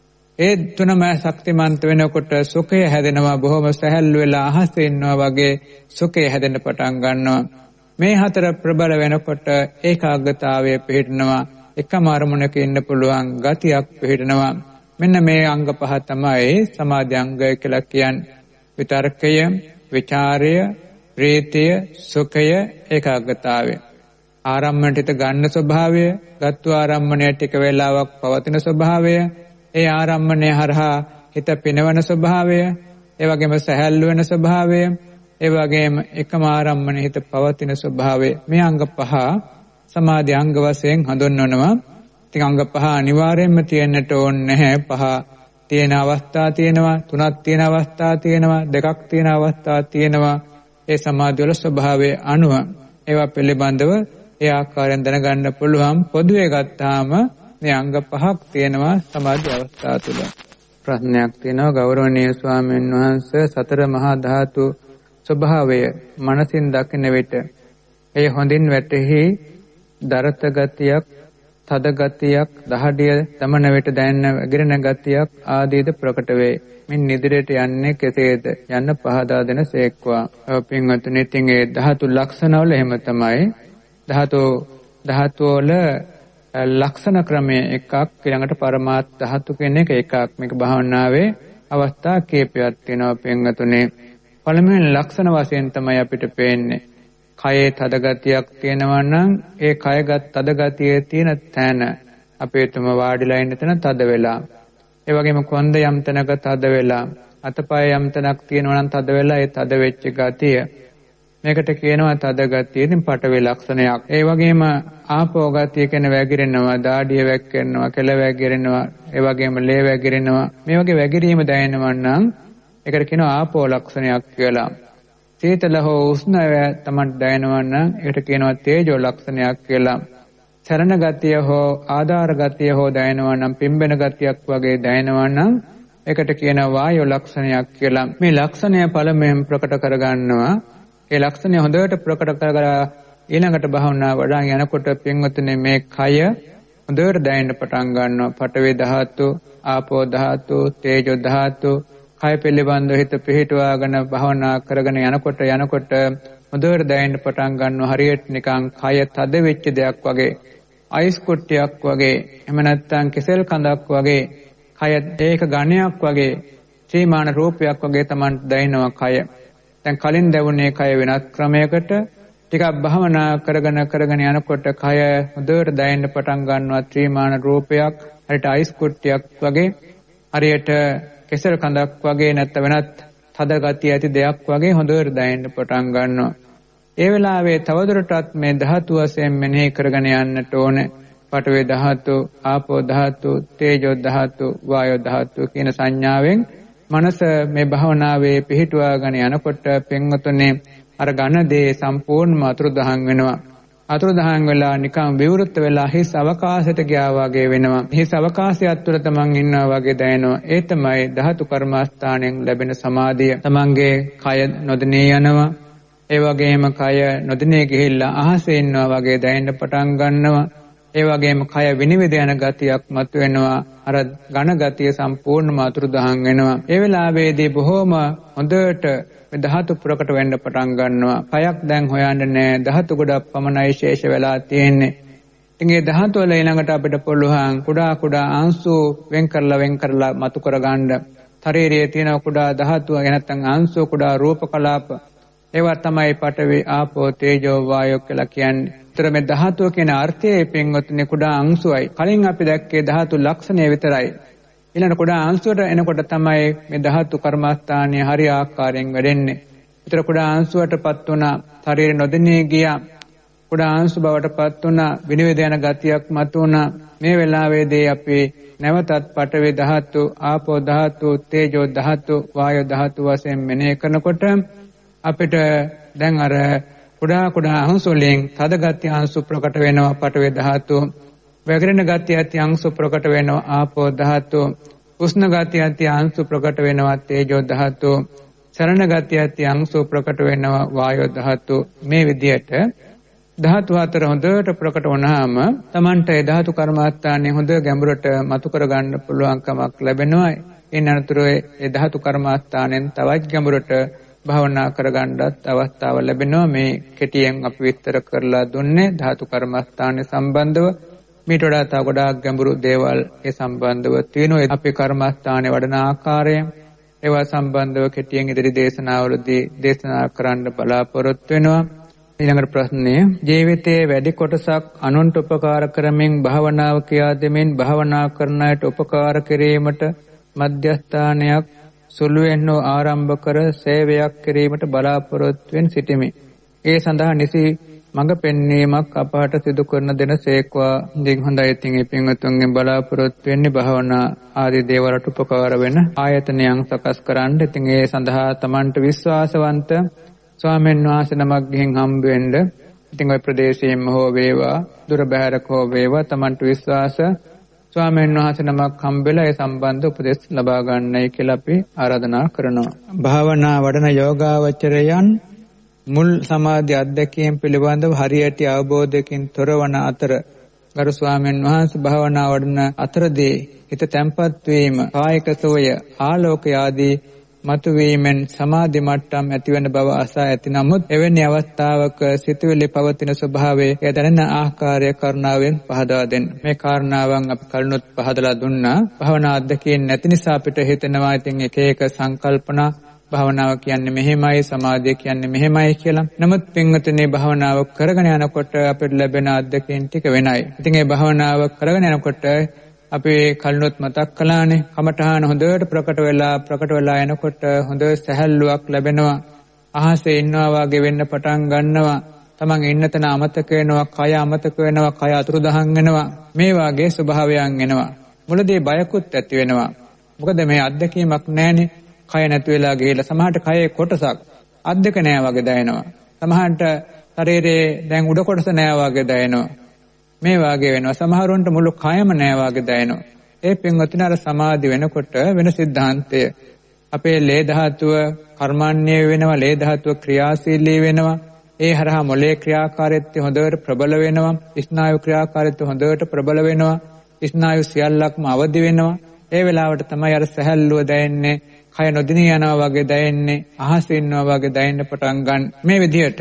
[SPEAKER 1] ඒ තුනම ශක්තිමන්ත වෙනකොට සුඛය හැදෙනවා. බොහොම සැහැල්ලු වෙලා අහසේ ඉන්නවා වගේ සුඛය හැදෙන්න පටන් ගන්නවා. මේ හතර ප්‍රබල වෙනකොට ඒකාග්‍රතාවය පිහිටනවා. එකම අරමුණක ඉන්න පුළුවන් ගතියක් පිහිටනවා. මෙන්න මේ අංග පහ තමයි සමාධි අංගය කියලා කියන්නේ. විතර්කය, විචාරය, ප්‍රීතිය, සුඛය, ඒකාග්‍රතාවය. ආරම්මණයට ගන්න ස්වභාවය, ගත්තු ආරම්මණය ටික වේලාවක් පවතින ස්වභාවය, ඒ ආරම්මණය හරහා හිත පිනවන ස්වභාවය, ඒ වගේම සැහැල්ලු වෙන ස්වභාවය, ඒ වගේම එකම ආරම්මණය හිත පවතින ස්වභාවය. මේ අංග පහ සමාධි අංග වශයෙන් හඳුන්වනවා. ඉතින් අංග පහ අනිවාර්යයෙන්ම තියෙන්නට ඕනේ නැහැ. පහ තියෙන අවස්ථා තියෙනවා, තුනක් තියෙන අවස්ථා තියෙනවා, දෙකක් තියෙන අවස්ථා තියෙනවා. ඒ සමාධි වල ස්වභාවය අනුව ඒවා පිළිබඳව ඒ ආකාරයෙන් දැනගන්න පුළුවන්. පොදුවේ ගත්තාම මේ අංග පහක් තියෙනවා සමාධි අවස්ථාව තුළ. ප්‍රශ්නයක් තියෙනවා ගෞරවනීය ස්වාමීන් වහන්සේ සතර මහා ධාතු ස්වභාවය මනසින් දකින විට එය හොඳින් වැටහි දරත ගතියක්, තද ගතියක්, දහඩිය දමන විට දැනෙන වැగిරෙන ගතියක් ආදීද ප්‍රකට වේ. මින් ඉදිරියට යන්නේ කෙසේද යන්න පහදා දෙන සේක්වා. පින්වත්නි, ඉතින් ඒ ධාතු ලක්ෂණවල එහෙම තමයි. ධාතු ධාතු වල ලක්ෂණ ක්‍රමය එකක්, ඊළඟට පරමාර්ථ ධාතු කියන එක එකක්. මේක භාවනාවේ අවස්ථා කීපයක් තියෙනවා පින්වත්නි. පළමුවෙන් ලක්ෂණ වශයෙන් තමයි අපිට පේන්නේ. කයේ තද ගතියක් තියෙනවා නම් ඒ කයගත් තද ගතියේ තියෙන තැන අපේ තුම වාඩිලා ඉන්න තැන තද වෙලා. ඒ වගේම කොන්ද යම් තැනක තද වෙලා, අතපය යම් තැනක් තියෙනවා නම් තද වෙලා ඒ තද වෙච්ච ගතිය. මේකට කියනවා තද ගතිය. ඉතින් පටවේ ලක්ෂණයක්. ඒ වගේම ආපෝ ගතිය කියන වැగిරෙනවා, දාඩිය වැක්කෙනවා, කෙල වැగిරෙනවා, ඒ වගේම ලේ වැగిරෙනවා. මේ වගේ වැగిරීම දැනෙනවා නම් ඒකට කියනවා ආපෝ ලක්ෂණයක් කියලා. සීතල හෝ උෂ්ණ තමයි දැනෙනවා නම් ඒකට කියනවා තේජෝ ලක්ෂණයක් කියලා. චරණ ගතිය හෝ ආධාර ගතිය හෝ දැනෙනවා නම්, පිම්බෙන ගතියක් වගේ දැනෙනවා නම් ඒකට කියනවා වායෝ ලක්ෂණයක් කියලා. මේ ලක්ෂණය පළමුවෙන් ප්‍රකට කරගන්නවා. ඒ ලක්ෂණය හොඳට ප්‍රකට කරලා ඊළඟට භාවනා වඩා යනකොට පින්වතුනි මේ කය හොඳට දැනෙන්න පටන් ගන්නවා. පඨවි ධාතු, ආපෝ ධාතු, තේජෝ ධාතු, කය පිළිබඳව හිත පිහිටුවාගෙන භාවනා කරගෙන යනකොට යනකොට හොඳට දැනෙන්න පටන් ගන්නවා. හරියට නිකන් කය තද වෙච්ච දෙයක් වගේ, අයිස් කුට්ටියක් වගේ, එහෙම නැත්නම් කෙසෙල් කඳක් වගේ, කය ඒක ඝණයක් වගේ, ත්‍රිමාන රූපයක් වගේ Taman දැනෙනවා කය. දැන් කලින් දැවුනේ කය වෙනත් ක්‍රමයකට ටිකක් භාවනා කරගෙන කරගෙන යනකොට කය හොඳට දැනෙන්න පටන් ගන්නවා. ත්‍රිමාන රූපයක්, හරියට අයිස් කුට්ටියක් වගේ, හරියට කෙසෙල් කඳක් වගේ, නැත්නම් වෙනත් තද ගතිය ඇති දෙයක් වගේ හොඳට දැනෙන්න පටන් ගන්නවා. ඒ වෙලාවේ තවදුරටත් මේ ධාතු වශයෙන් මෙනෙහි කරගෙන යන්නට ඕනේ. පඨවි ධාතු, ආපෝ ධාතු, තේජෝ ධාතු, වායෝ ධාතු කියන සංඥාවෙන් මනස මේ භාවනාවේ පිහිටුවාගෙන යනකොට පින්වතුනි අර ඝන දේ සම්පූර්ණම අතුරුදහන් වෙනවා. අතුරුදහන් වෙලා නිකන් විවෘත වෙලා හිස් අවකාශයට ගියා වගේ වෙනවා. හිස් අවකාශයත් තුළ තමන් ඉන්නවා වගේ දැනෙනවා. ඒ තමයි ධාතු කර්මස්ථානයෙන් ලැබෙන සමාධිය. තමන්ගේ කය නොදෙනී යනවා. ඒ වගේම කය නොදෙනී ගිහිල්ලා අහසේ ඉන්නවා වගේ දැනෙන්න පටන් ගන්නවා. ඒ වගේම කය විනිවිද යන ගතියක් මතුවෙනවා. අර ඝන ගතිය සම්පූර්ණම අතුරුදහන් වෙනවා. ඒ වෙලාවේදී බොහොම හොඳට මේ ධාතු ප්‍රකට වෙන්න පටන් ගන්නවා. කයක් දැන් හොයන්නේ නැහැ. ධාතු ගොඩක් පමණයි ශේෂ වෙලා තියෙන්නේ. ඉතින් මේ ධාතු වල ඊළඟට අපිට පුළුවන් කුඩා කුඩා අංශු වෙන් කරලා වෙන් කරලා මතු කරගන්න. ශරීරයේ තියෙන කුඩා ධාතු නැත්නම් අංශු කුඩා රූප කලාප ඒවා තමයි පඨවි, ආපෝ, තේජෝ, වායෝ කියලා කියන්නේ. ඒතර මේ ධාතුව කියන අර්ථයේ පින්වත්නි කුඩා අංශුවයි. කලින් අපි දැක්කේ ධාතු ලක්ෂණය විතරයි. ඊළඟ කුඩා අංශුවට එනකොට තමයි මේ ධාතු කර්මස්ථානයේ හරි ආකාරයෙන් වැඩෙන්නේ. ඒතර කුඩා අංශුවටපත් වුණා, ශරීර නොදෙනී ගියා. කුඩා අංශු බවටපත් වුණා, විනිවිද යන ගතියක් මතු වුණා. මේ වෙලාවේදී අපි නැවතත් පඨවි ධාතු, ආපෝ ධාතු, තේජෝ ධාතු, වායෝ ධාතු වශයෙන් මෙනෙහි කරනකොට අපිට දැන් අර කුඩා කුඩා අංශු වලින් තද ගති අංශු ප්‍රකට වෙනවා පඨවි ධාතු. වැగిරෙන ගති ඇති අංශු ප්‍රකට වෙනවා ආපෝ ධාතු. උෂ්ණ ගති ඇති අංශු ප්‍රකට වෙනවා තේජෝ ධාතු. චරණ ගති ඇති අංශු ප්‍රකට වෙනවා වායෝ ධාතු. මේ විදිහට ධාතු හතර හොඳට ප්‍රකට වුණාම Tamanට ඒ ධාතු කර්මස්ථානයේ හොඳ ගැඹුරට මතු කරගන්න පුළුවන්කමක් ලැබෙනවා. ඒ අනතුරේ ඒ ධාතු කර්මස්ථානෙන් තවත් ගැඹුරට භාවනා කරගන්නත් අවස්ථාව ලැබෙනවා. මේ කෙටියෙන් අපි විස්තර කරලා දුන්නේ ධාතු කර්මස්ථානය සම්බන්ධව. මේට වඩා තව ගොඩාක් ගැඹුරු දේවල් ඒ සම්බන්ධව තියෙනවා. අපි කර්මස්ථානයේ වඩන ආකාරය ඒවා සම්බන්ධව කෙටියෙන් ඉදිරි දේශනාවලදී දේශනා කරන්න බලාපොරොත්තු වෙනවා. ඊළඟ ප්‍රශ්නය, ජීවිතයේ වැඩි කොටසක් අනුන්ට උපකාර කරමින් භාවනාව කියා දෙමින් භාවනා කරන අයට උපකාර කිරීමට මධ්‍යස්ථානයක් සුළුවෙන් ආරම්භ කර සේවයක් කිරීමට බලාපොරොත්තු වෙන සිටිමි. ඒ සඳහා නිසි මඟ පෙන්වීමක් අපහට සිදු කරන දෙනසේක්වා. ඉතින් හොඳයි. ඉතින් මේ පින්වතුන්ගෙන් බලාපොරොත්තු වෙන්නේ භාවනා ආදී දේවල්ට උපකාර වෙන ආයතනයන් සකස් කරන්න. ඉතින් ඒ සඳහා Tamanට විශ්වාසවන්ත ස්වාමීන් වහන්සේ නමක් ගිහින් හම්බ වෙන්න. ඉතින් ওই ප්‍රදේශයෙන්ම හෝ වේවා දුර බැහැරක හෝ වේවා Tamanට විශ්වාස ස්වාමීන් වහන්සේ නමක් හම්බෙලා ඒ සම්බන්ධ උපදෙස් ලබා ගන්නයි කියලා අපි ආරාධනා කරනවා. භාවනා වඩන යෝගාවචරයන් මුල් සමාධි අධ්‍යක්ෂයෙන් පිළිබඳව හරියට අවබෝධයකින් තොරවන අතර ගරු ස්වාමීන් වහන්සේ භාවනා වඩන අතරදී හිත තැම්පත් වීම, කායික සෝය, ආලෝකය ආදී මතුවීමෙන් සමාධි මට්ටම් ඇතිවන බව අසා ඇති. නමුත් එවැනි අවස්ථාවක සිතුවිලි පවතින ස්වභාවය එය දැනෙන ආකාරය කරුණාවෙන් පහදා දෙන්න. මේ කාරණාවන් අපි කලිනුත් පහදලා දුන්නා. භාවනා අධ්‍යක්ෂයෙන් නැති නිසා අපිට හිතෙනවා ඉතින් එක එක සංකල්පනා භාවනාව කියන්නේ මෙහෙමයි, සමාධිය කියන්නේ මෙහෙමයි කියලා. නමුත් පින්වතුනි භාවනාව කරගෙන යනකොට අපිට ලැබෙන අත්දැකීම් ටික වෙනයි. ඉතින් මේ භාවනාව කරගෙන යනකොට අපි කලිනුත් මතක් කළානේ කමඨහන හොඳට ප්‍රකට වෙලා ප්‍රකට වෙලා එනකොට හොඳ සැහැල්ලුවක් ලැබෙනවා. අහසේ ඉන්නවා වගේ වෙන්න පටන් ගන්නවා. තමන් ඉන්න තැන අමතක වෙනවා, කය අමතක වෙනවා, කය අතුරුදහන් වෙනවා. මේ වාගේ ස්වභාවයන් එනවා. මුලදී බයකුත් ඇති වෙනවා. මොකද මේ අත්දැකීමක් නැහැනේ. කය නැති වෙලා ගිහලා සමහරට කයේ කොටසක් අත් දෙක නෑ වගේ දැනෙනවා. සමහරට ශරීරයේ දැන් උඩ කොටස නෑ වගේ දැනෙනවා. මේ වාගේ වෙනවා. සමහරවන්ට මුළු කයම නෑ වගේ දැනෙනවා. ඒ පින්වතුනි අර සමාධි වෙනකොට වෙන සිද්ධාන්තය අපේ ලේ ධාතුව කර්මන්නේ වෙනවා, ලේ ධාතුව ක්‍රියාශීලී වෙනවා. ඒ හරහා මොලේ ක්‍රියාකාරීත්වය හොඳට ප්‍රබල වෙනවා. ස්නායු ක්‍රියාකාරීත්වය හොඳට ප්‍රබල වෙනවා. ස්නායු සියල්ලක්ම අවදි වෙනවා. ඒ වෙලාවට තමයි අර සැහැල්ලුව දැනෙන්නේ. කය නොදිනී යනවා වගේ දැනෙන්නේ, අහස ඉන්නවා වගේ දැනෙන්න පටන් ගන්න. මේ විදිහට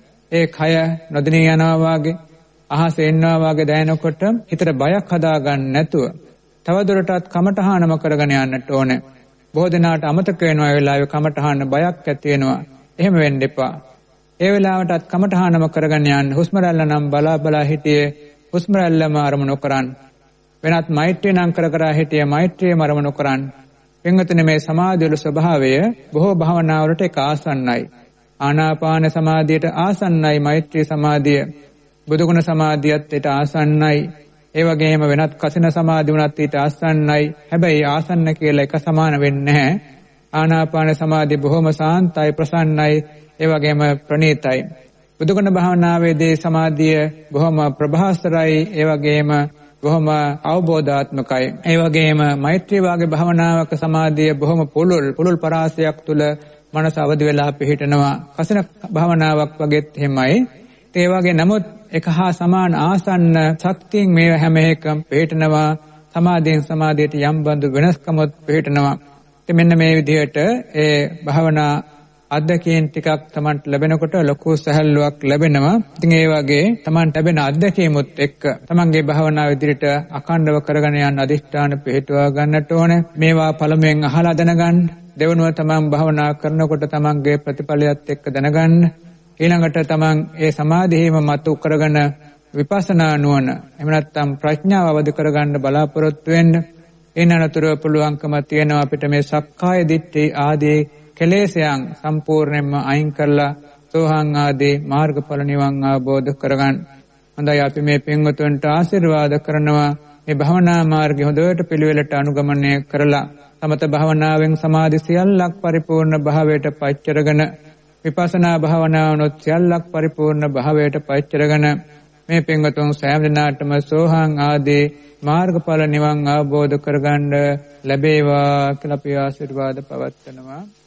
[SPEAKER 1] ඒ කය නොදිනී යනවා වගේ, අහස ඉන්නවා වගේ දැනෙනකොට හිතට බයක් හදාගන්න නැතුව තවදුරටත් කමඨහනම කරගෙන යන්නට ඕනේ. බොහෝ දෙනාට අමතක වෙනවා ඒ වෙලාවේ කමඨහන බයක් ඇති වෙනවා. එහෙම වෙන්න එපා. ඒ වෙලාවටත් කමඨහනම කරගෙන යන්න. හුස්ම රැල්ල නම් බලා බලා හිටියේ හුස්ම රැල්ලම අරමුණු කරන්න. වෙනත් මෛත්‍රිය නම් කර කර හිටියේ මෛත්‍රියම අරමුණු කරන්න. පින්වතුනි මේ සමාධිවල ස්වභාවය බොහෝ භාවනාවලට ඒක ආසන්නයි. ආනාපාන සමාධියට ආසන්නයි මෛත්‍රී සමාධිය. බුදුගුණ සමාධියත් ඊට ආසන්නයි. ඒ වගේම වෙනත් කසින සමාධි වුණත් ඊට ආසන්නයි. හැබැයි ආසන්න කියලා එක සමාන වෙන්නේ නැහැ. ආනාපාන සමාධිය බොහොම සාන්තයි, ප්‍රසන්නයි, ඒ වගේම ප්‍රණීතයි. බුදුගුණ භාවනාවේදී සමාධිය බොහොම ප්‍රභාස්වරයි, ඒ වගේම බොහොම අවබෝධාත්මකයි. ඒ වගේම මෛත්‍රී වාගේ භාවනාවක සමාධිය බොහොම පුළුල් පුළුල් පරාසයක් තුල මනස අවදි වෙලා පිහිටනවා. කසින භාවනාවක් වගේත් එහෙමයි. ඒ වගේ නමුත් එක හා සමාන ආසන්න ශක්තියෙන් මේ හැම එකම පිහිටනවා. සමාධියෙන් සමාධියට යම් බඳු වෙනස්කමක් පිහිටනවා. ඉතින් මෙන්න මේ විදිහට ඒ භාවනා අත්දැකීම් ටිකක් Tamanට ලැබෙනකොට ලොකු සැහැල්ලුවක් ලැබෙනවා. ඉතින් ඒ වගේ Tamanට ලැබෙන අත්දැකීමුත් එක්ක Tamanගේ භාවනාව ඉදිරියට අඛණ්ඩව කරගෙන යන අදිෂ්ඨාන පිහිටුවා ගන්නට ඕනේ. මේවා පළමුවෙන් අහලා දැනගන්න. දෙවනුව Taman භාවනා කරනකොට Tamanගේ ප්‍රතිඵලයත් එක්ක දැනගන්න. ඊළඟට Taman ඒ සමාධියම මතු කරගෙන විපස්සනා නුවණ එහෙම නැත්නම් ප්‍රඥාව අවදි කරගන්න බලාපොරොත්තු වෙන්න. එනනතුරු පුළුවන්කම තියෙනවා අපිට මේ සක්කාය දිට්ඨි ආදී කෙලෙසයන් සම්පූර්ණයෙන්ම අයින් කරලා සෝහං ආදී මාර්ගඵල නිවන් අවබෝධ කරගන්න. හොඳයි අපි මේ පින්වතුන්ට ආශිර්වාද කරනවා මේ භවනා මාර්ගය හොඳට පිළිවෙලට අනුගමනය කරලා සමත භාවනාවෙන් සමාධි සියල්ලක් පරිපූර්ණ භාවයට පච්චරගෙන විපස්සනා භාවනාවනොත් සියල්ලක් පරිපූර්ණ භාවයට පච්චරගෙන මේ පින්වතුන් සෑම දිනාටම සෝහං ආදී මාර්ගඵල නිවන් අවබෝධ කරගන්න ලැබේවා කියලා අපි ආශිර්වාද පවත්වනවා.